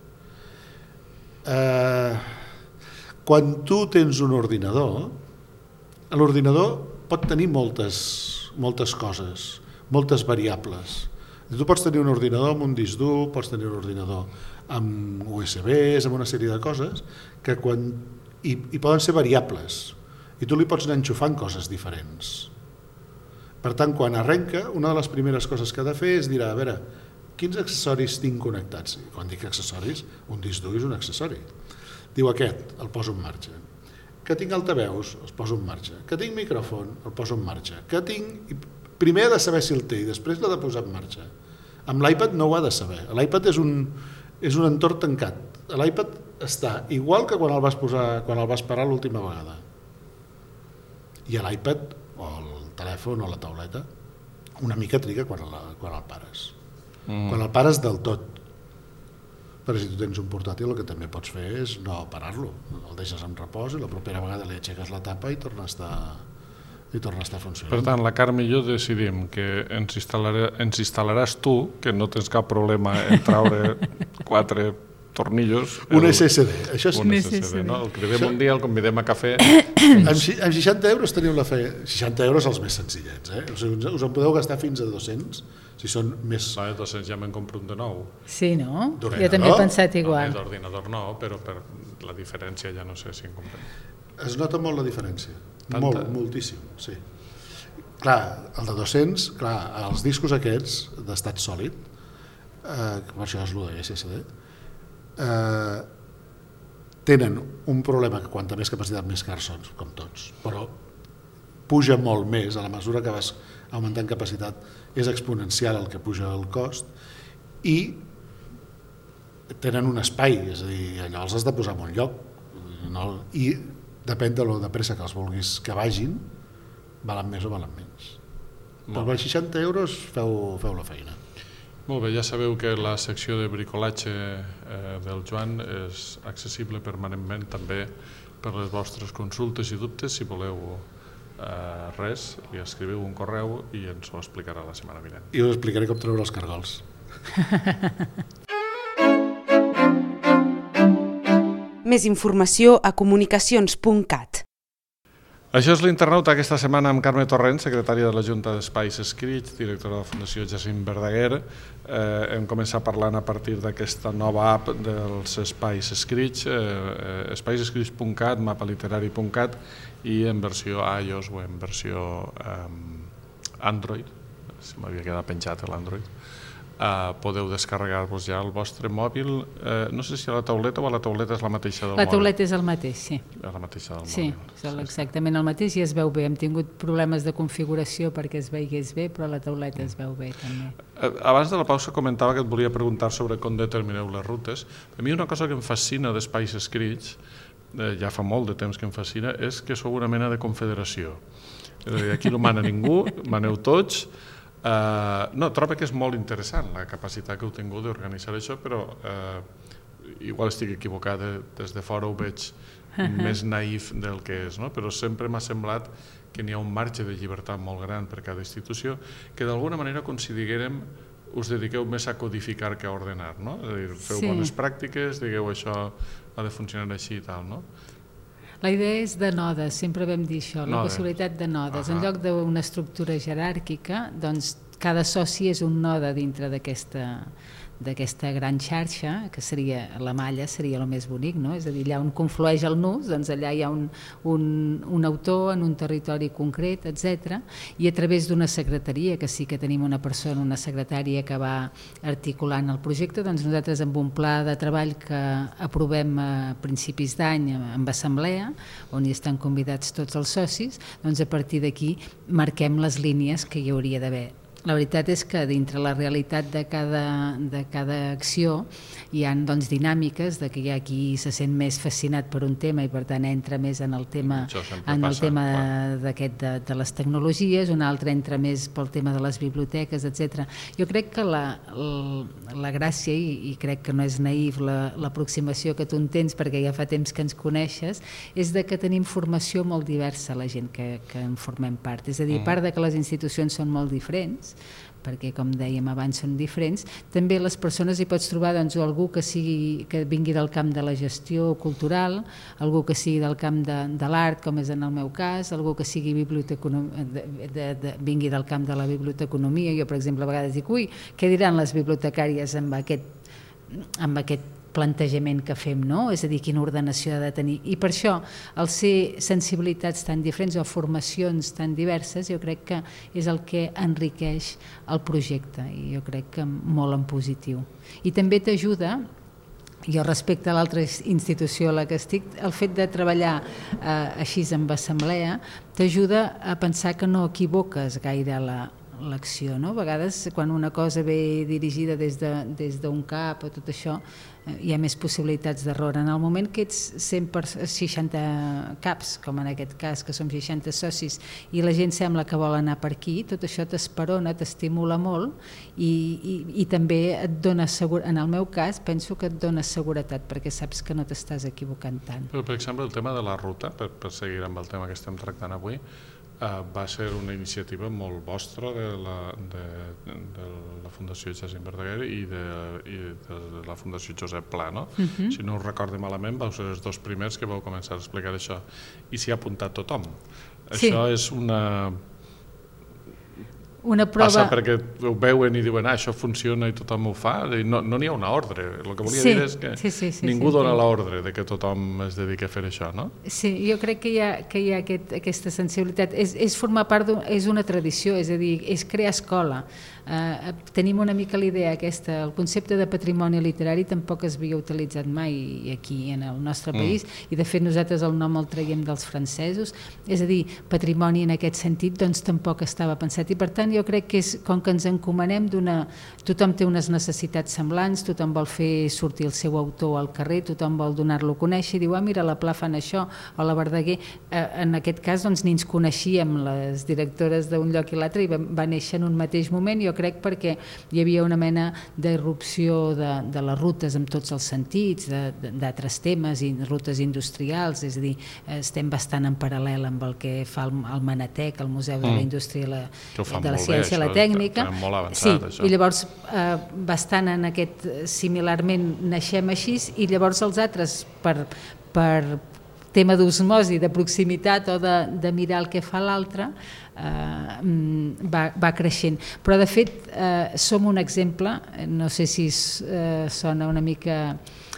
Eh, quan tu tens un ordinador, l'ordinador pot tenir moltes, moltes coses, moltes variables. Tu pots tenir un ordinador amb un disc dur, pots tenir un ordinador amb U S Bs, amb una sèrie de coses que quan, i, i poden ser variables i tu li pots anar enxufant coses diferents. Per tant, quan arrenca, una de les primeres coses que ha de fer és dir, a veure, quins accessoris tinc connectats? I quan dic accessoris, un disc dur és un accessori. Diu aquest, el poso en marxa. Que tinc altaveus, els poso en marxa. Que tinc micròfon, el poso en marxa. Que tinc... Primer ha de saber si el té i després l'ha de posar en marxa. Amb l'iPad no ho ha de saber. L'iPad és un, és un entorn tancat. L'iPad està igual que quan el vas posar, quan el vas parar l'última vegada. I l'iPad, o el telèfon o la tauleta, una mica triga quan, la, quan el pares. Mm. Quan el pares del tot. Però si tu tens un portàtil, el que també pots fer és no parar-lo. El deixes en repòs i la propera vegada li aixeques la tapa i torna a estar... i torna a estar funcionant. Per tant, la Carme i jo decidim que ens, instal·larà, ens instal·laràs tu, que no tens cap problema en traure quatre tornillos. Un S S D. Això és un S S D, no? El cridem això... un dia, el convidem a cafè. Amb, amb seixanta euros teniu la fe... seixanta euros els més senzillets, eh? O sigui, us en podeu gastar fins a dos-cents, si són més... No, dos-cents ja me'n compro un de nou. Sí, no? Jo també he pensat igual. No, d'ordinador no, però per la diferència ja no sé si en comprem. Es nota molt la diferència. Tanta? Molt, moltíssim, sí. Clar, el de dos-cents, clar, els discos aquests d'estat sòlid, eh, per això és el de S S D, eh, tenen un problema que quanta més capacitat més cars són, com tots, però puja molt més, a la mesura que vas augmentant capacitat és exponencial el que puja el cost i tenen un espai, és a dir, allò els has de posar en un lloc, no? I depèn de lo de pressa que els vulguis que vagin, valen més o valen menys. Però per seixanta euros feu, feu la feina. Molt bé, ja sabeu que la secció de bricolatge eh, del Joan és accessible permanentment també per les vostres consultes i dubtes. Si voleu eh, res, li escriviu un correu i ens ho explicarà la setmana vinent. I us explicaré com treure els cargols. Més informació a comunicacions punt cat. Això és l'Internauta aquesta setmana amb Carme Torrent, secretària de la Junta d'Espais Escrits, directora de la Fundació Jacint Verdaguer. Eh, hem començat parlant a partir d'aquesta nova app dels Espais Escrits, eh, espaisescrits punt cat, mapa literari punt cat, i en versió iOS o en versió eh, Android, si m'havia quedat penjat l'Android. Uh, podeu descarregar-vos ja al vostre mòbil, uh, no sé si a la tauleta o a la tauleta és la mateixa del la mòbil. La tauleta és el mateix, sí. És la mateixa del sí, mòbil. Sí, és exactament el mateix i es veu bé. Hem tingut problemes de configuració perquè es veigués bé, però la tauleta es veu bé també. Uh, abans de la pausa comentava que et volia preguntar sobre com determineu les rutes. A mi una cosa que em fascina d'Espais Escrits, uh, ja fa molt de temps que em fascina, és que sou una mena de confederació. És a dir, aquí no mana ningú, maneu tots. Uh, no, trobo que és molt interessant la capacitat que heu tingut d'organitzar això, però uh, igual estic equivocat, des de fora ho veig més naïf del que és, no? Però sempre m'ha semblat que n'hi ha un marge de llibertat molt gran per cada institució, que d'alguna manera, com si diguérem, us dediqueu més a codificar que a ordenar, no? És a dir, feu sí. bones pràctiques, digueu això ha de funcionar així i tal, no? La idea és de nodes, sempre vam dir això, la nodes. possibilitat de nodes. Uh-huh. En lloc d'una estructura jeràrquica, doncs cada soci és un node dintre d'aquesta d'aquesta gran xarxa, que seria la malla, seria el més bonic, no? És a dir, allà on conflueix el nus, doncs allà hi ha un, un, un autor en un territori concret, etcètera. I a través d'una secretaria, que sí que tenim una persona, una secretària que va articulant el projecte, doncs nosaltres amb un pla de treball que aprovem a principis d'any amb assemblea, on hi estan convidats tots els socis, doncs a partir d'aquí marquem les línies que hi hauria d'haver. La veritat és que dintre la realitat de cada, de cada acció hi ha doncs, dinàmiques de que hi ha qui se sent més fascinat per un tema i per tant entra més en el tema, en el tema d'aquest de, de les tecnologies, un altre entra més pel tema de les biblioteques, etcètera. Jo crec que la, la, la gràcia, i, i crec que no és naïf l'aproximació que tu en tens perquè ja fa temps que ens coneixes, és de que tenim formació molt diversa la gent que, que en formem part. És a dir, a part de que les institucions són molt diferents, perquè com dèiem abans són diferents, també les persones hi pots trobar doncs, algú que, sigui, que vingui del camp de la gestió cultural, algú que sigui del camp de, de l'art, com és en el meu cas, algú que sigui de, de, de, vingui del camp de la biblioteconomia. Jo, per exemple, a vegades dic, ui, què diran les bibliotecàries amb aquest, amb aquest plantejament que fem, no? És a dir, quina ordenació ha de tenir. I per això, al ser sensibilitats tan diferents o formacions tan diverses, jo crec que és el que enriqueix el projecte i jo crec que molt en positiu. I també t'ajuda, jo respecte a l'altra institució a la que estic, el fet de treballar eh, així amb assemblea t'ajuda a pensar que no equivoques gaire la l'acció, no? A vegades quan una cosa ve dirigida des de, des d'un cap o tot això eh, hi ha més possibilitats d'error. En el moment que ets cent per seixanta caps, com en aquest cas que som seixanta socis i la gent sembla que vol anar per aquí, tot això t'esperona, t'estimula molt i, i, i també et dona seguretat. En el meu cas penso que et dona seguretat perquè saps que no t'estàs equivocant tant. Però, per exemple, el tema de la ruta, per, per seguir amb el tema que estem tractant avui, Uh, va ser una iniciativa molt vostra de la, de, de la Fundació Jacint Verdaguer i de, i de la Fundació Josep Pla, no? Uh-huh. Si no ho recordo malament, vau ser els dos primers que vau començar a explicar això. I s'hi ha apuntat tothom. Sí. Això és una... Una prova... Passa perquè ho veuen i diuen ah, això funciona i tothom ho fa, i no n'hi ha una ordre. El que volia sí, dir és que sí, sí, sí, ningú sí, dona sí. l'ordre de que tothom es dediqui a fer això, no? Sí, jo crec que hi ha, que hi ha aquest, aquesta sensibilitat. És, és formar part d'un, és una tradició, és a dir, és crear escola. Uh, tenim una mica l'idea aquesta, el concepte de patrimoni literari tampoc es havia utilitzat mai aquí en el nostre país mm. i de fet nosaltres el nom el traiem dels francesos, és a dir, patrimoni en aquest sentit doncs tampoc estava pensat i per tant jo crec que és com que ens encomanem d'una... Tothom té unes necessitats semblants, tothom vol fer sortir el seu autor al carrer, tothom vol donar-lo a conèixer i diu, ah mira la Pla fan això o la Verdaguer, uh, en aquest cas doncs ni ens coneixíem les directores d'un lloc i l'altre i va, va néixer en un mateix moment i jo crec perquè hi havia una mena d'irrupció de, de les rutes en tots els sentits, d'altres temes i rutes industrials, és a dir, estem bastant en paral·lel amb el que fa el, el Manatec, el Museu de la Indústria, la, de la Ciència i la Tècnica. Molt avançat, sí, això. I llavors eh, bastant en aquest, similarment naixem així i llavors els altres per, per tema d'osmosi, de proximitat o de, de mirar el que fa l'altre, eh, va, va creixent. Però de fet eh, som un exemple, no sé si eh, sona una mica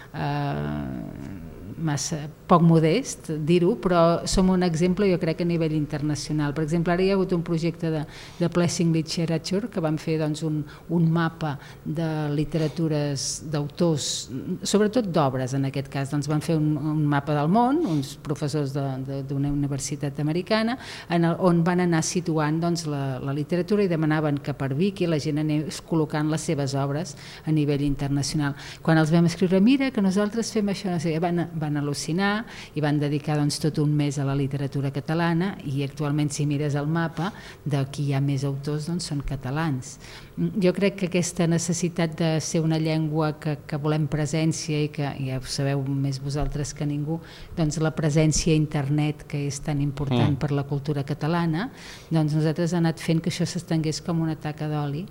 eh, massa poc modest dir-ho, però som un exemple jo crec a nivell internacional. Per exemple, ara hi ha hagut un projecte de, de Blessing Literature que van fer doncs, un, un mapa de literatures d'autors, sobretot d'obres en aquest cas, doncs van fer un, un mapa del món, uns professors d'una universitat americana, en el, on van anar situant doncs, la, la literatura i demanaven que per Wiki la gent anés col·locant les seves obres a nivell internacional. Quan els vam escriure, mira que nosaltres fem això, no sé, van, van al·lucinar i van dedicar doncs, tot un mes a la literatura catalana i actualment si mires el mapa de qui hi ha més autors doncs, són catalans. Jo crec que aquesta necessitat de ser una llengua que, que volem presència i que ja ho sabeu més vosaltres que ningú, doncs la presència a internet que és tan important mm. per la cultura catalana, doncs nosaltres ha anat fent que això s'estengués com una taca d'oli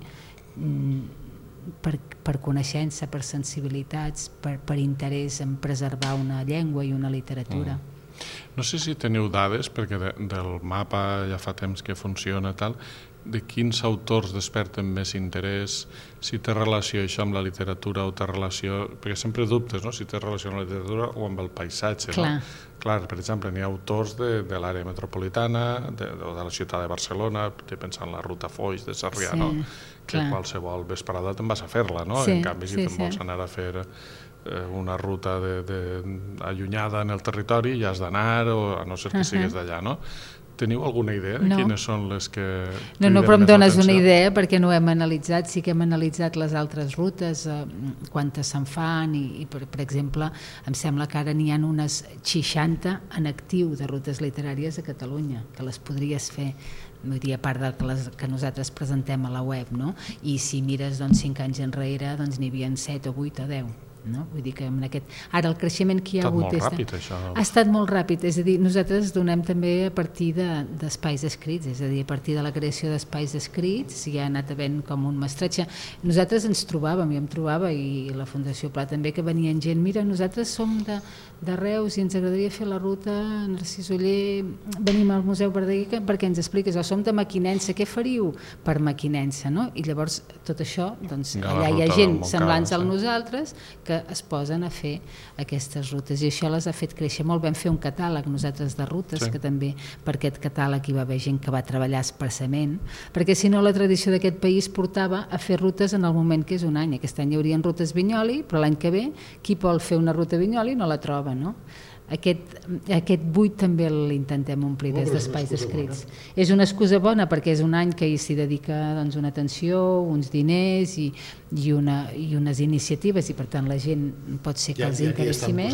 per, per coneixença, per sensibilitats, per, per interès en preservar una llengua i una literatura. Mm. No sé si teniu dades, perquè de, del mapa ja fa temps que funciona tal, de quins autors desperten més interès, si té relació això amb la literatura o té relació, perquè sempre dubtes, no? Si té relació amb la literatura o amb el paisatge. Clar, no? Clar, per exemple, n'hi ha autors de, de l'àrea metropolitana de, o de la ciutat de Barcelona, de pensar en la ruta Foix de Sarrià, sí, no? Que clar. Qualsevol vesprada te'n vas a fer-la, no? Sí, en canvi, si sí, te'n sí. vols anar a fer eh, una ruta de, de, allunyada en el territori, ja has d'anar, o a no ser que uh -huh. sigues d'allà, no? Teniu alguna idea de no. quines són les que... No, no, però em dones una idea perquè no ho hem analitzat. Sí que hem analitzat les altres rutes, eh, quantes se'n fan i, i per, per exemple, em sembla que ara n'hi ha unes seixanta en actiu de rutes literàries a Catalunya, que les podries fer, vull dir, a part de que, les, que nosaltres presentem a la web, no? I si mires doncs, cinc anys enrere, doncs n'hi havia set o vuit o deu. No? Vull dir que en aquest... Ara el creixement que hi ha hagut... Ha estat molt ràpid, això. Ha estat molt ràpid, és a dir, nosaltres donem també a partir d'espais de, escrits, és a dir, a partir de la creació d'espais escrits hi ha anat havent com un mestratge. Nosaltres ens trobàvem, jo em trobava, i la Fundació Pla també, que venien gent, mira, nosaltres som de, de Reus i ens agradaria fer la ruta Narcís Oller, venim al Museu Verdaguer perquè ens expliques, o som de Mequinensa, què faríeu per Mequinensa, no? I llavors tot això, doncs allà hi ha gent semblants a nosaltres que es posen a fer aquestes rutes i això les ha fet créixer molt. Vam fer un catàleg nosaltres de rutes, sí. que també per aquest catàleg hi va haver gent que va treballar expressament, perquè si no la tradició d'aquest país portava a fer rutes en el moment que és un any. Aquest any hi haurien rutes Vinyoli, però l'any que ve qui vol fer una ruta Vinyoli no la troba, no? Aquest, aquest buit també l'intentem omplir des d'espais escrits. És una excusa bona perquè és un any que s'hi dedica doncs, una atenció, uns diners i, i, una, i unes iniciatives i per tant la gent pot ser que ja, els ja, interessi més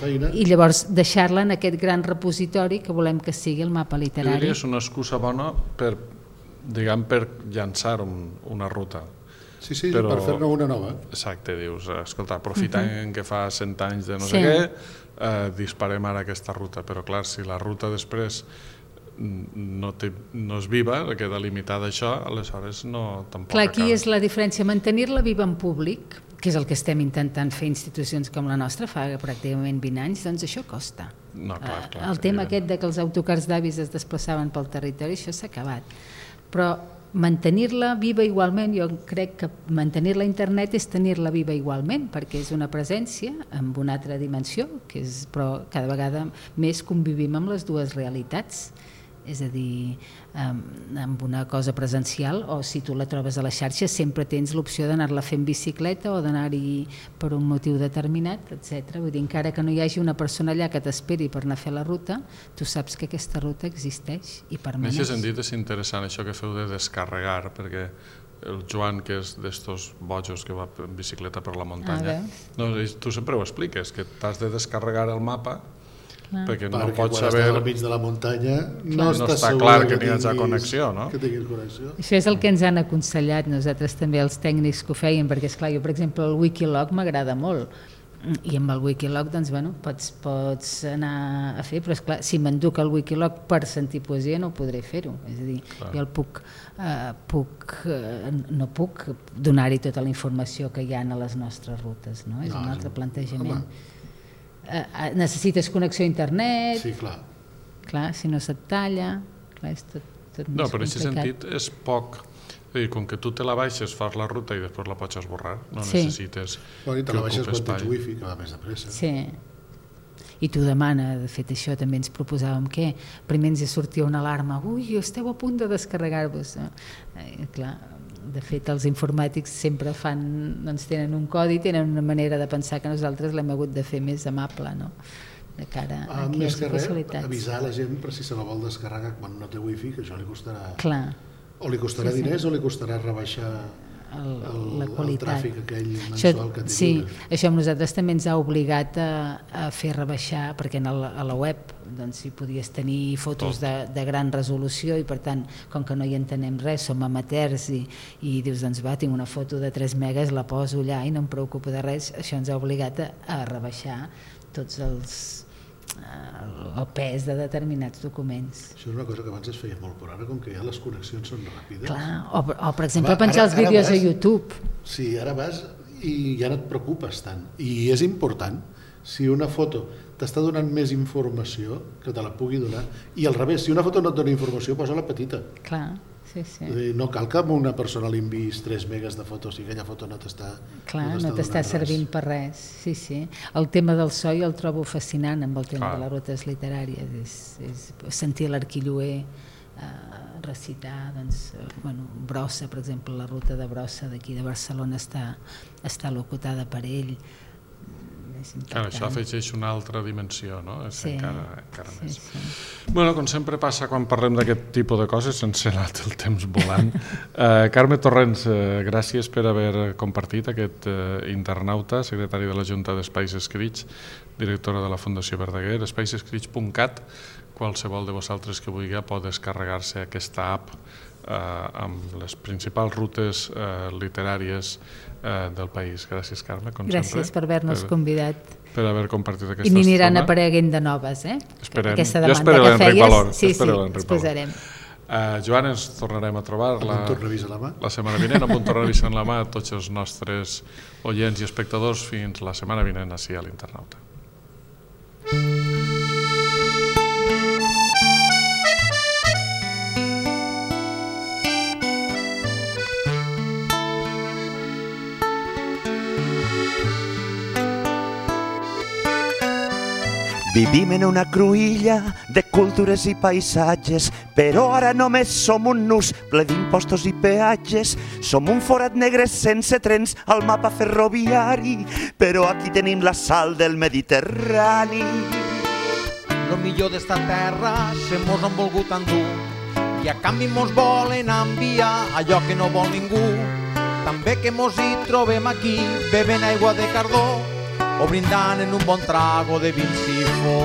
i llavors deixar-la en aquest gran repositori que volem que sigui el mapa literari. Jo diria que és una excusa bona per, diguem, per llançar un, una ruta. Sí, sí, però, per fer-ne una nova. Exacte, dius, escolta, aprofitant uh-huh. que fa cent anys de no sí. sé què, eh, disparem ara aquesta ruta, però clar, si la ruta després no, té, no és viva, queda limitada a això, aleshores no tampoc clar, aquí acaba. És la diferència, mantenir-la viva en públic, que és el que estem intentant fer institucions com la nostra fa pràcticament vint anys, doncs això costa. No, clar, clar, el tema aquest de que els autocars d'avis es desplaçaven pel territori, això s'ha acabat. Però mantenir-la viva igualment, jo crec que mantenir-la a internet és tenir-la viva igualment, perquè és una presència amb una altra dimensió, que és, però cada vegada més convivim amb les dues realitats, és a dir, amb una cosa presencial o si tu la trobes a la xarxa sempre tens l'opció d'anar-la fent en bicicleta o d'anar-hi per un motiu determinat, etcètera. Vull dir, encara que no hi hagi una persona allà que t'esperi per anar a fer la ruta, tu saps que aquesta ruta existeix i permaneix. En aquest sentit és interessant això que feu de descarregar, perquè el Joan, que és d'estos bojos que va en bicicleta per la muntanya, no, tu sempre ho expliques, que t'has de descarregar el mapa perquè no perquè pots quan saber... estàs al mig de la muntanya no, no està clar que, que n'hi hagi connexió, no? Que tinguis connexió. Això és el que ens han aconsellat nosaltres també els tècnics que ho feien, perquè esclar, jo per exemple el Wikilog m'agrada molt i amb el Wikilog doncs bueno, pots, pots anar a fer, però esclar, si m'enduc el Wikilog per sentir poesia no podré fer-ho, és a dir, clar. Jo el puc, eh, puc eh, no puc donar-hi tota la informació que hi ha a les nostres rutes, no? És no, un altre plantejament. Home. eh, necessites connexió a internet... Sí, clar. Clar, si no se't talla... Clar, és tot, tot No, més però en aquest complicat. sentit és poc. És a dir, com que tu te la baixes, fas la ruta i després la pots esborrar, no Sí. necessites Bueno, i te que la baixes ocupi quan tens espai. wifi, que va més de pressa. Sí. I t'ho demana, de fet això també ens proposàvem que primer ens sortia una alarma, ui, esteu a punt de descarregar-vos. Eh, clar, de fet els informàtics sempre fan, doncs tenen un codi, tenen una manera de pensar que nosaltres l'hem hagut de fer més amable, no? De cara a Ah, que hi més hagi que res, possibilitats. avisar la gent per si se la vol descarregar quan no té wifi, que això li costarà... Clar, O li costarà Sí, sí. diners o li costarà rebaixar el, el, la el qualitat. tràfic aquell Això, mensual que té sí, lliure. això amb nosaltres també ens ha obligat a, a fer rebaixar, perquè en el, a la web doncs, hi podies tenir fotos de, de gran resolució i per tant, com que no hi entenem res, som amateurs i, i dius, doncs va, tinc una foto de tres megas, la poso allà i no em preocupo de res, això ens ha obligat a, a rebaixar tots els el pes de determinats documents. Això és una cosa que abans es feia molt, però ara com que ja les connexions són ràpides... Clar, o, o per exemple Home, penjar ara- els ara vídeos vas- a YouTube. Sí, ara vas i ja no et preocupes tant. I és important, si una foto t'està donant més informació, que te la pugui donar, i al revés, si una foto no et dona informació, posa-la petita. Clar, sí, sí. Eh, No cal que a una persona li enviïs tres megas de fotos i aquella foto no t'està Clar, no donant t'està res. servint per res. Sí, sí. El tema del so jo el trobo fascinant amb el tema Clar. de les rutes literàries. És, és sentir l'Arquilloé eh, recitar, doncs, eh, bueno, Brossa, per exemple, la ruta de Brossa d'aquí de Barcelona està, està locutada per ell. És Clar, això impactant. afegeix una altra dimensió, no? És Sí, encara, encara sí, més. sí. Bueno, com sempre passa quan parlem d'aquest tipus de coses, sense anar el temps volant. Uh, Carme Torrents, uh, gràcies per haver compartit aquest uh, internauta, secretari de la Junta d'Espais Escrits, directora de la Fundació Verdaguer, espais escrits punt cat. Qualsevol de vosaltres que vulgui pot descarregar-se aquesta app uh, amb les principals rutes uh, literàries uh, del país. Gràcies, Carme, com Gràcies sempre. per haver-nos per, convidat. per haver compartit aquesta I n'aniran estona. apareguent de noves, eh? Esperem. Aquesta Jo demanda espero que l'Enric feies, Valor, sí, sí, espero l'Enric ens Valor. posarem. Uh, Joan, ens tornarem a trobar Amb la, un tornavís a la mà. la setmana vinent, amb un tornavís en la mà a tots els nostres oients i espectadors fins la setmana vinent ací a l'Internauta. Vivim en una cruïlla de cultures i paisatges, però ara només som un nus ple d'impostos i peatges. Som un forat negre sense trens al mapa ferroviari, però aquí tenim la sal del Mediterrani. Lo millor d'esta terra se mos han volgut endur i a canvi mos volen enviar allò que no vol ningú. També que mos hi trobem aquí bevent aigua de cardó o brindant en un bon trago de vin sifó.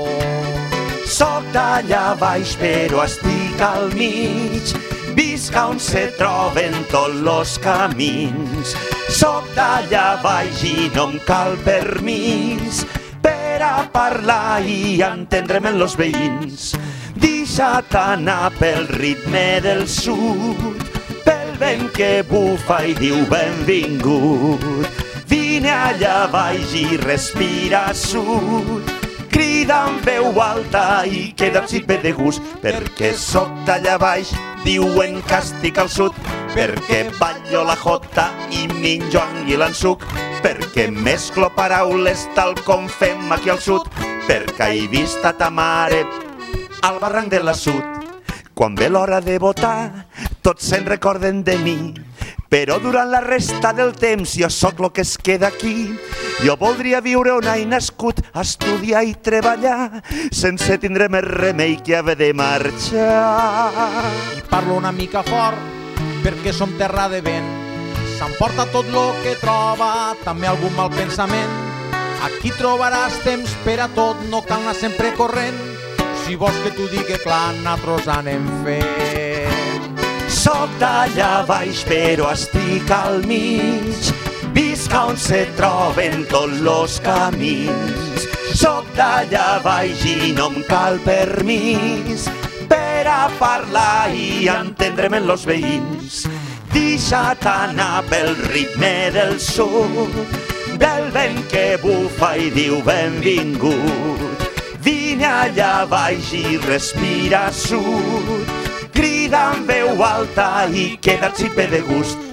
Soc d'allà baix però estic al mig, visc on se troben tots los camins. Soc d'allà baix i no em cal permís per a parlar i entendre'm en los veïns. Deixa't anar pel ritme del sud, pel vent que bufa i diu benvingut. Vine allà baix i respira sud, crida amb veu alta i queda't-hi pe de gust, perquè soc d'allà baix, diuen que estic al sud, perquè ballo la jota i menjo anguila en suc, perquè mesclo paraules tal com fem aquí al sud, perquè he vist a ta mare al barranc de la sud. Quan ve l'hora de votar, tots se'n recorden de mi, però durant la resta del temps jo sóc lo que es queda aquí. Jo voldria viure on he nascut, estudiar i treballar, sense tindre més remei que haver de marxar. I parlo una mica fort perquè som terra de vent. S'emporta tot lo que troba, també algun mal pensament. Aquí trobaràs temps per a tot, no cal anar sempre corrent. Si vols que t'ho digui clar, nosaltres anem fent. Soc d'allà baix però estic al mig, visc on se troben tots los camins. Soc d'allà baix i no em cal permís per a parlar i entendre'm en los veïns. Deixa't anar pel ritme del sud, del vent que bufa i diu benvingut. Vine allà baix i respira sud, crida amb veu alta i queda't si ve de gust.